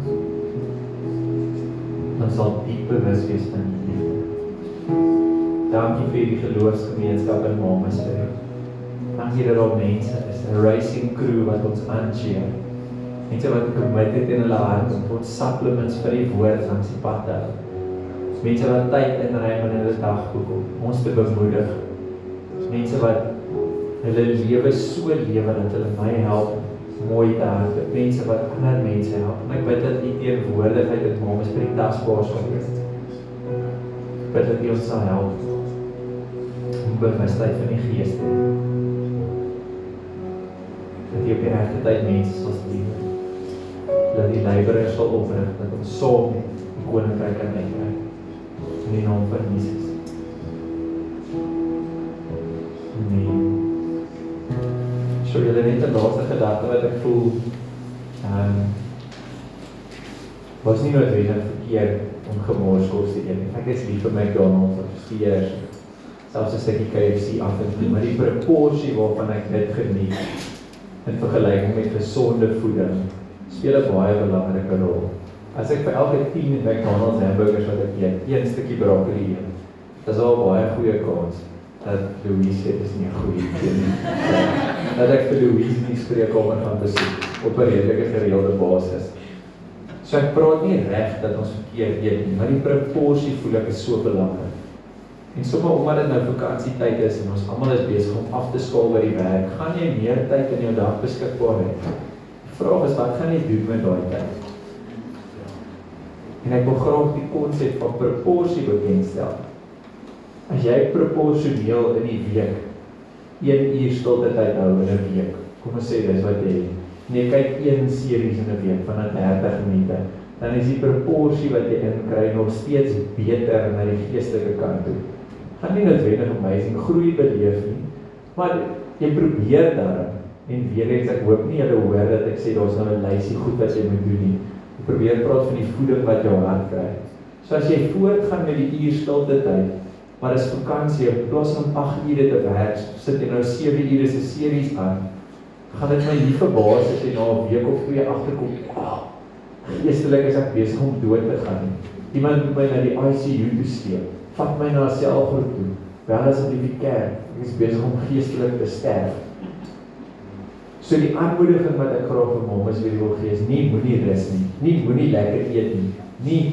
ons sal diep bewus wees van U liefde. Dankie vir die geloofsgemeenskap in Mamasburg. Dankie dat daar mense is, 'n racing crew wat ons aancheer. Mense wat committed in hulle hart om tot supplements vir die woord langs die pad te hou. Mense wat tyd inruim in hulle dagboek om ons te bemoedig. Mense wat hulle lewe so lewe dat hulle my help mooi te hou. Mense wat ander mense help. En ek bid dat U teenwoordigheid in Mamasburg tasbaar sal wees. Ek bid dat U ons sal help om bewustheid van die Gees te hê. Dat U op die regte tyd mense sal stuur. Dat die leiers sal oprig, dat ons saam die koninkryk kan uitbrei. In die naam van Jesus. Amen. So julle net 'n laaste gedagte wat ek voel, was nie noodwendig verkeerd om gemorskos te eet. Ek is lief vir McDonald's of Steers, selfs 'n stukkie KFC af en toe, maar die proporsie waarvan ek dit geniet in vergelyking met gesonde voeding speel 'n baie belangrike rol. As ek vir elke 10 McDonald's hamburgers wat ek eet, 1 stukkie broccoli eet, is al baie goeie kans dat Louise sê, dis nie 'n goeie idee nie. Dat ek vir Louise nie spreekkamer gaan besoek op 'n redelike gereelde basis. So ek praat nie reg dat ons verkeerd eet nie, maar die proporsie voel ek is so belangrik. En sommer omdat dit nou vakansietyd is en ons almal is besig om af te skaal by die werk, gaan jy meer tyd in jou dag beskikbaar hê. Die vraag is, wat gaan jy doen met daai tyd? En ek wil graag die konsep van proporsie bekendstel. As jy proporsioneel in die week 1 uur stilte tyd hou in 'n week, kom ons sê dis wat jy en jy kyk 1 series in 'n week van 30 minute, dan is die proporsie wat jy inkry nog steeds beter na die geestelike kant toe. Gaan nie noodwendig amazing groei beleef nie, maar jy probeer daar. En weer eens, ek hoop nie julle hoor dat ek sê daar's nou 'n lysie goed wat jy moet doen nie. Ek probeer praat van die voeding wat jou hart kry. So as jy voortgaan met die uur stilte tyd, maar as vakansie, in plaas van 8 ure te werk, sit jy nou 7 ure se series aan, gaan dit my nie verbaas as jy na 'n week of 2 agterkom, geestelik is ek besig om dood te gaan. Iemand moet my na die ICU toe steek, vat my na 'n selgroep toe, wel asseblief die kerk, ek is besig om geestelik te sterf. So die aanmoediging wat ek graag vir Mamasburg wil gee is, nie moenie rus nie, nie moenie lekker eet nie, nie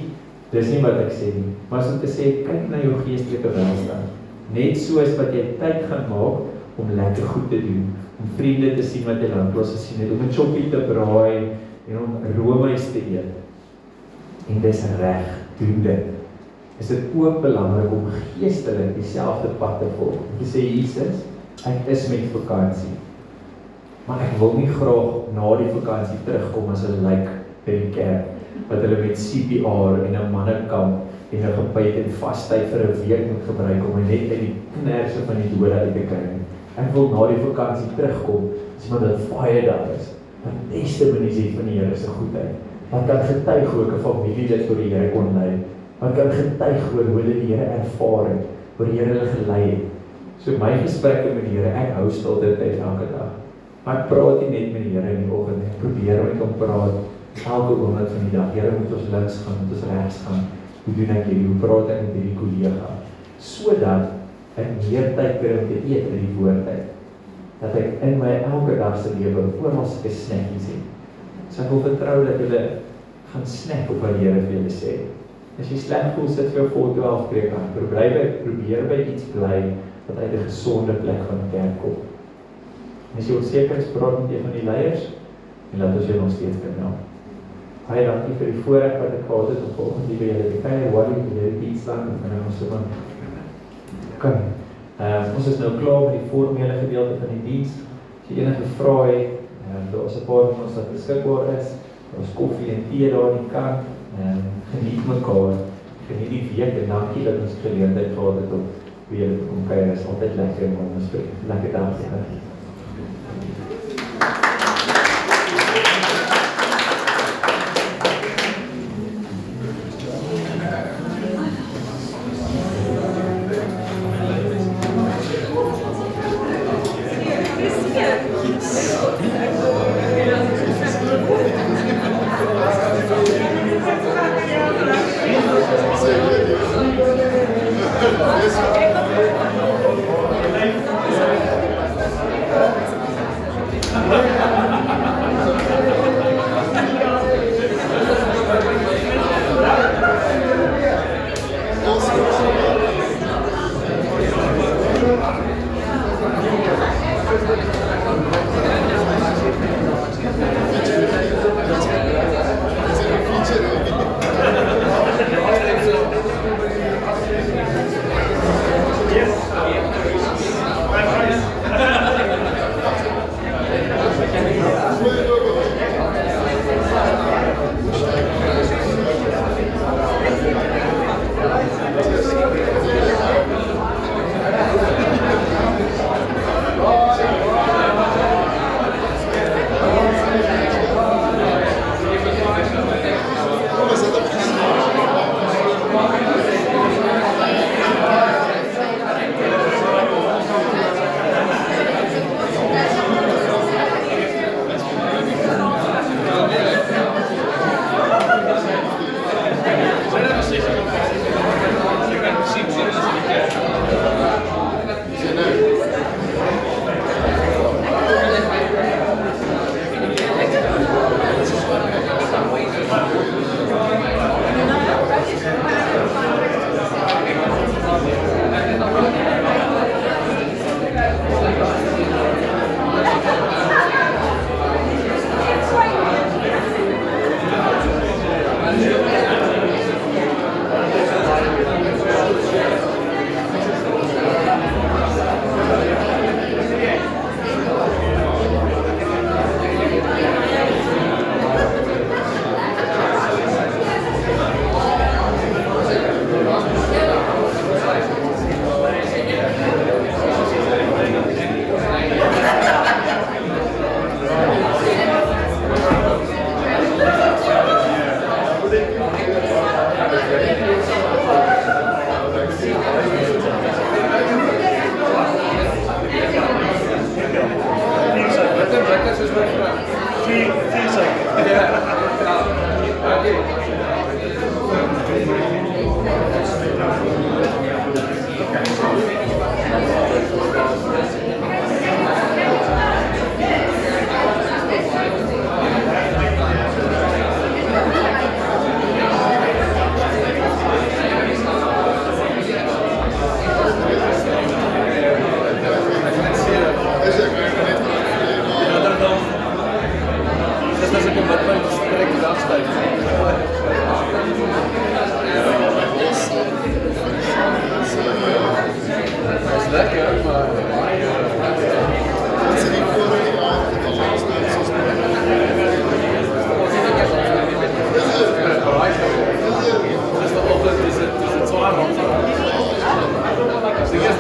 Dis nie wat ek sê nie, maar as om te sê, kyk na jou geestelike welstand. Net soos wat jy tyd gaan maak om lekker goed te doen, om vriende te sien wat jy lanklaas gesien het, om 'n choppie te braai en om roomys te eet. En dis reg, doen dit. Is dit ook belangrik om geestelik dieselfde pad te volg. Om te sê, Jesus, ek is met vakansie, maar ek wil nie graag na die vakansie terugkom as 'n lijk by die kerk, wat hulle met CPR en 'n mannekamp en 'n gebyt en vastyd vir 'n week moet gebruik om my net uit die knerse van die dode uit te kry. Ek wil na die vakansie terugkom, as maar dat baie daar is, wat testimonie het van die Here se goedheid, wat kan getuig hoe ek 'n familie dit vir die Here kon lei, wat kan getuig oor hoe hulle die Here ervaar het, hoe die Here hulle gelei het. So my gesprekke met die Here, ek hou stilte tyd elke dag, maar ek praat nie net met die Here in die oggend, ek probeer met hom praat, elke oomblik van die dag. Here, moet ons links gaan, moet ons regs gaan, hoe doen ek hierdie, hoe praat ek met hierdie kollega, sodat ek meer tyd kry om te eet in die woord uit, dat ek in my elke dag se lewe oral sulke snackies het. So ek wil vertrou dat julle gaan snack op wat die Here vir julle sê. As jy sleg voel, sit vir jou foto afspreek aan, probeer by iets bly wat uit 'n gesonde plek van kerk kom. En as jy onseker is, praat met een van die leiers en laat ons jou nog steeds kan help. Baie dankie vir die voorreg wat ek gehad het om volgende by julle te kyk, Wally, vir julle diens lang, en ons sommer kan. Ons is nou klaar met die formele gedeelte van die diens. As jy enige vrae het, daar is 'n paar van ons wat beskikbaar is. Daar is koffie en tee daar aan die kant. Geniet mekaar, geniet die week en dankie dat ons geleentheid gehad het om weer julle te kom kuier. Is altyd lekker om ons lekker dag te hê.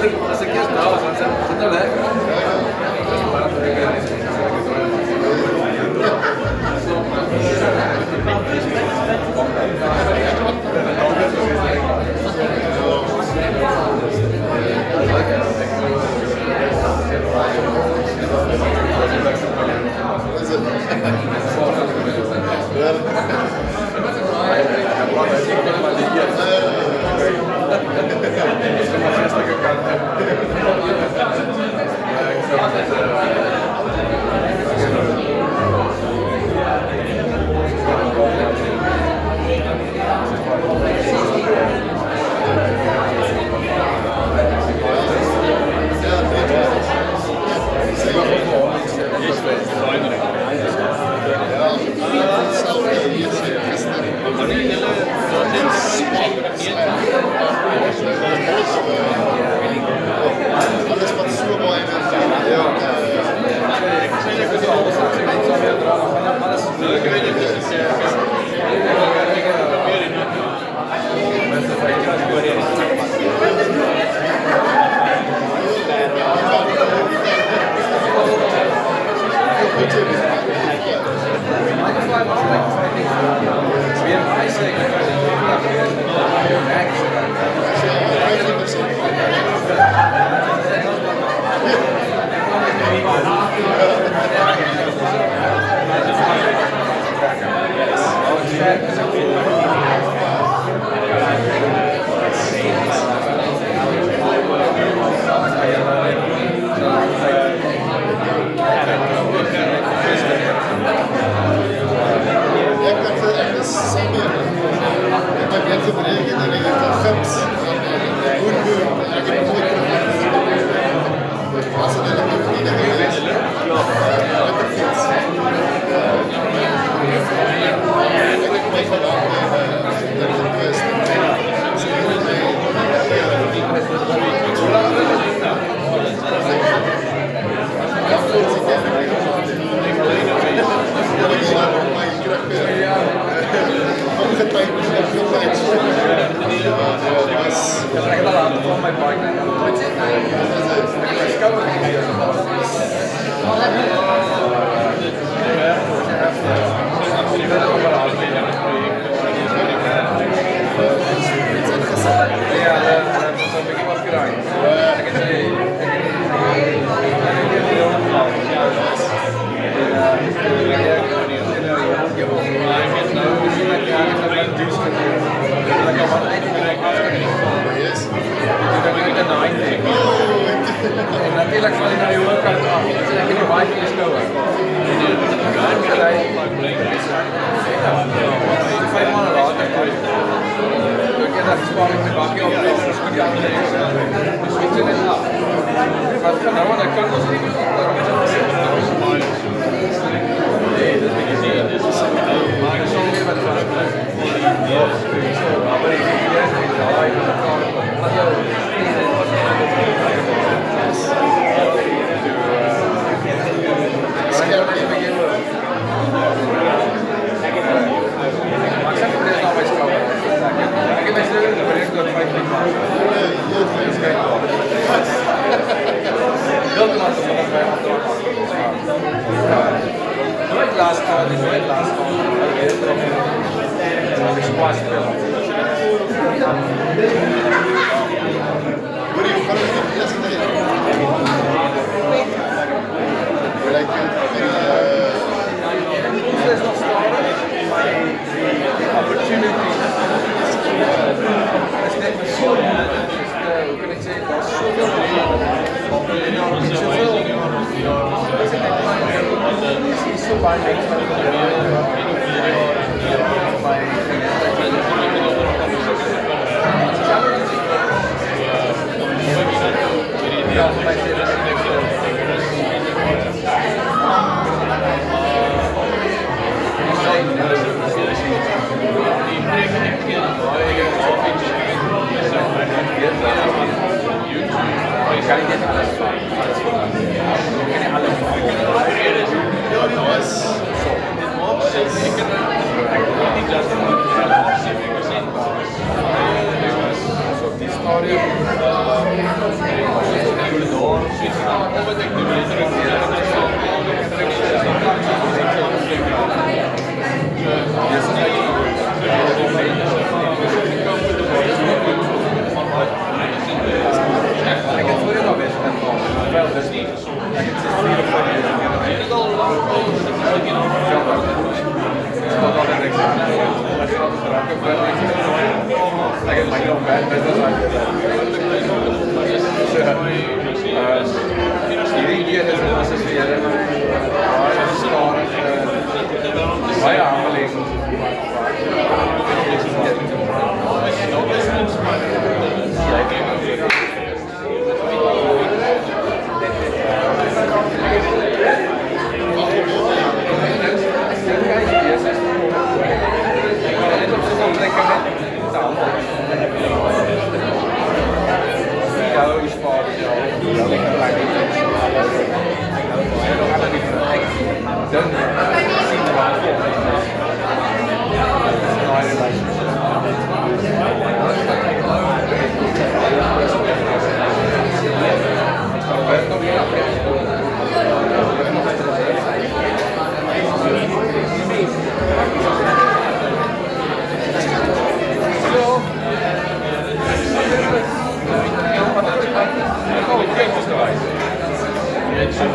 as ek eers daar was, dan sê dit nou lekker.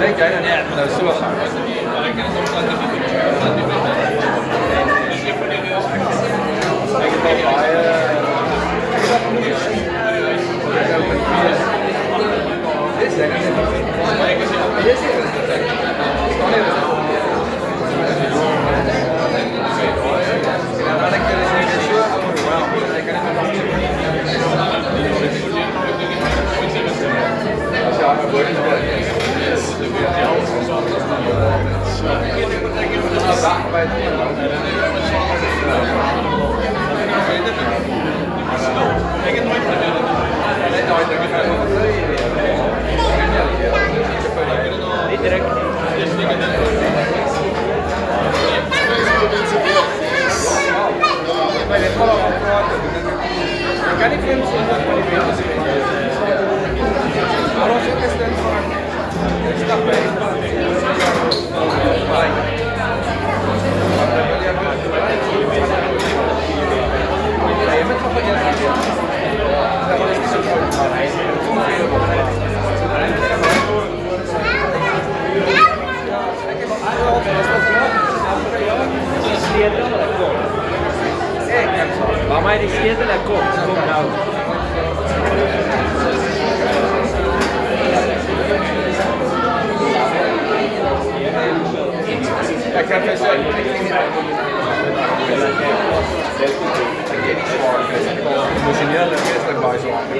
Dink jy nou so gaan? Ek het al baie Waar mij die sleutel en kom nou. Ek kan vir sê emosioneel is baie so aan.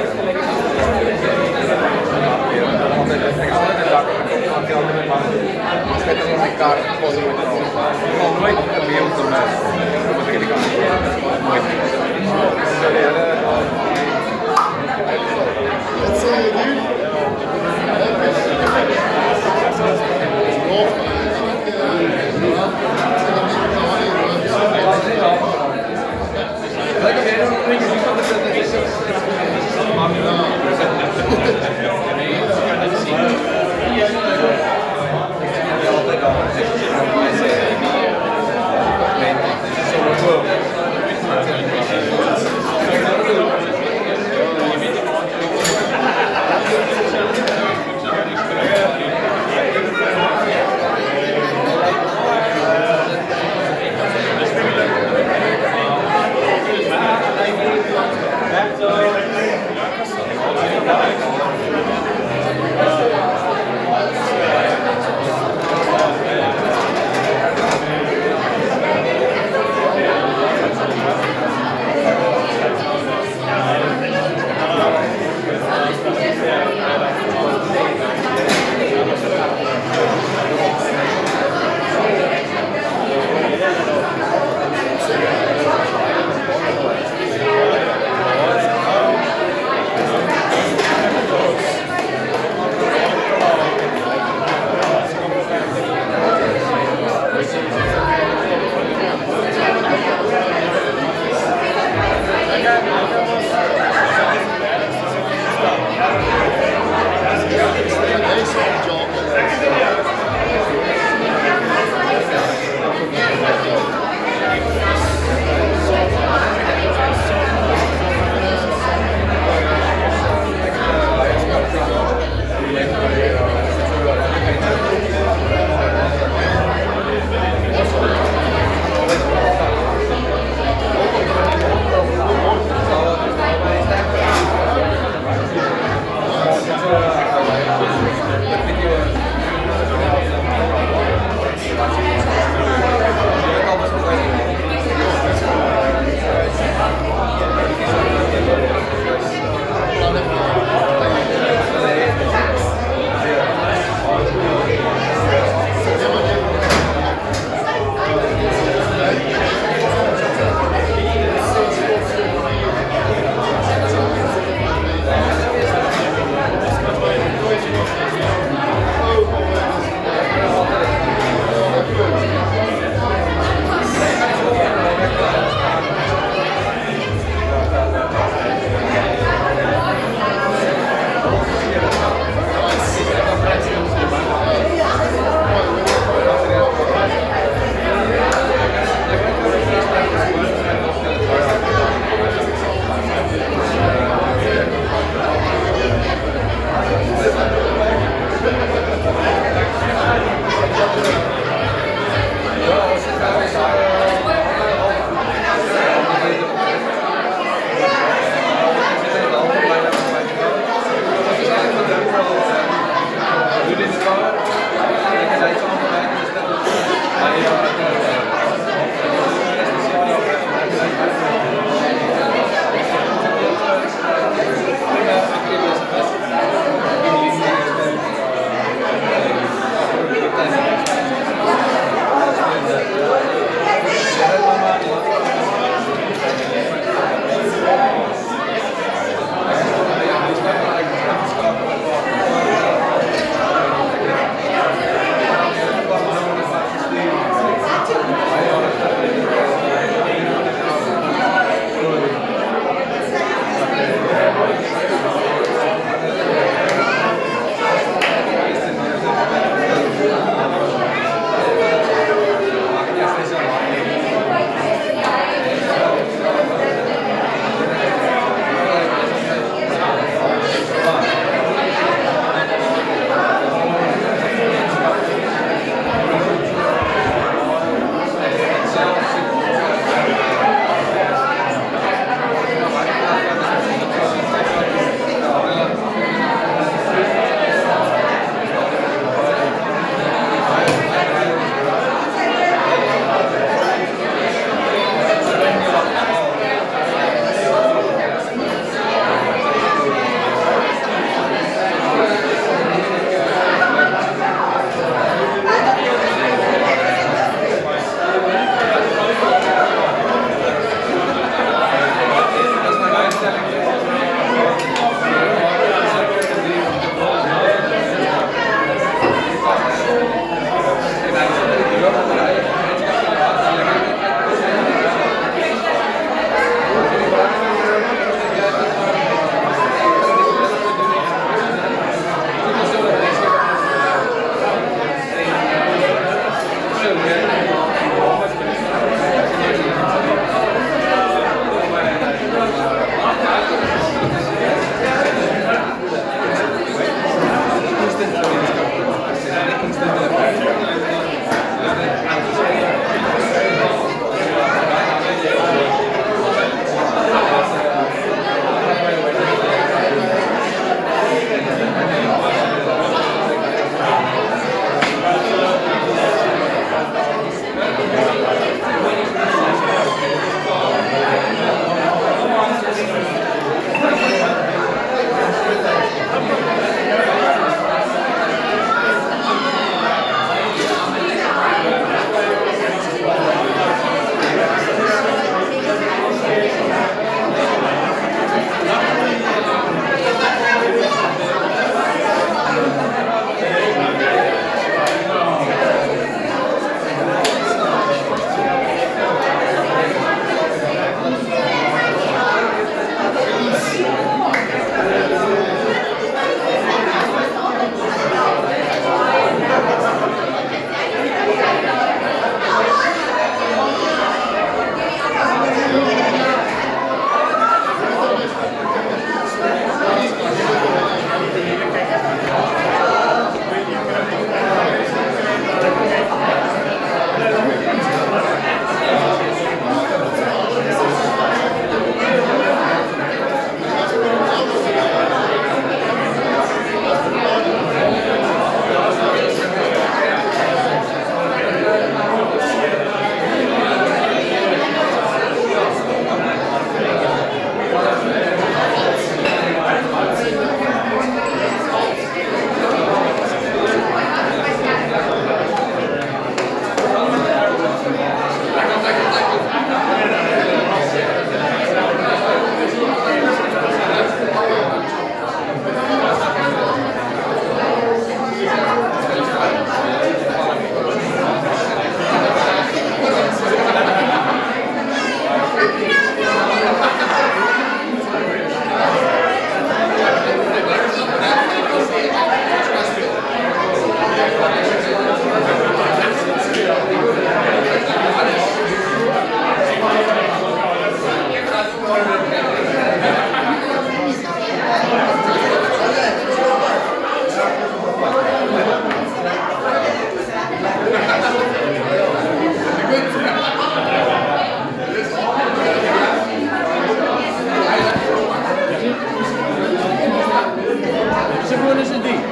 indeed.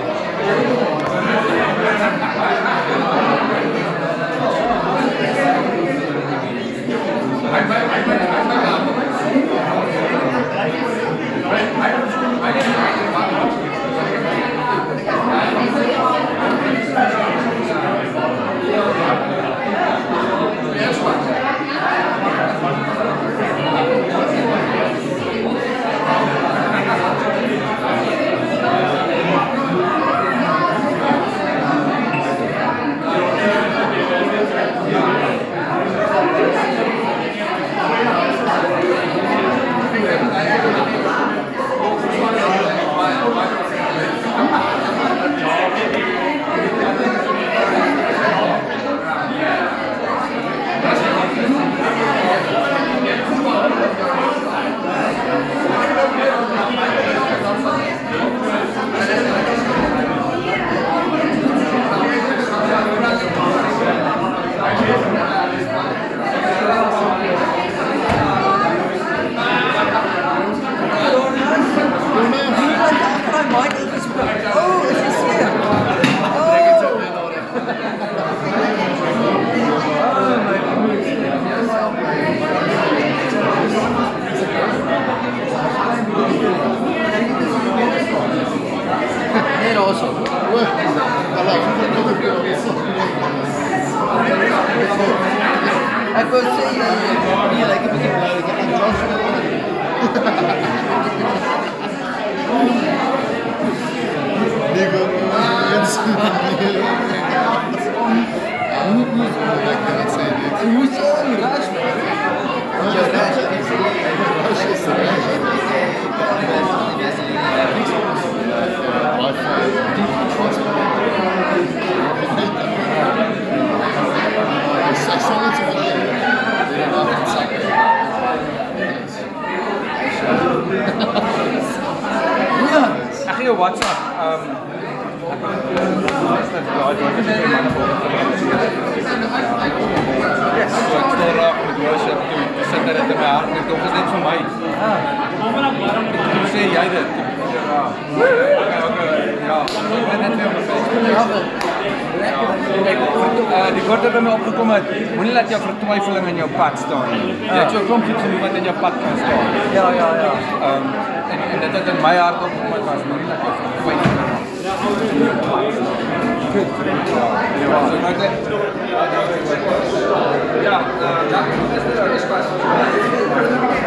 Ek wou sê nee, like 'n bietjie blou, ek het Josh Ek gee jou WhatsApp. Yes, so ek stel raak met worship toe. Sit dit in my hart, dit is net vir my. Hoe sê jy dit? Ja, ek net weer op die woord het by my opgekom het, moenie laat jou vertwyfeling in jou pad staan nie. Jy het jou klomp goed genoem wat in jou pad kan staan. Ja. En dit het in my hart opgekom was, moenie laat jou vertwyfeling. Goed. Ja, is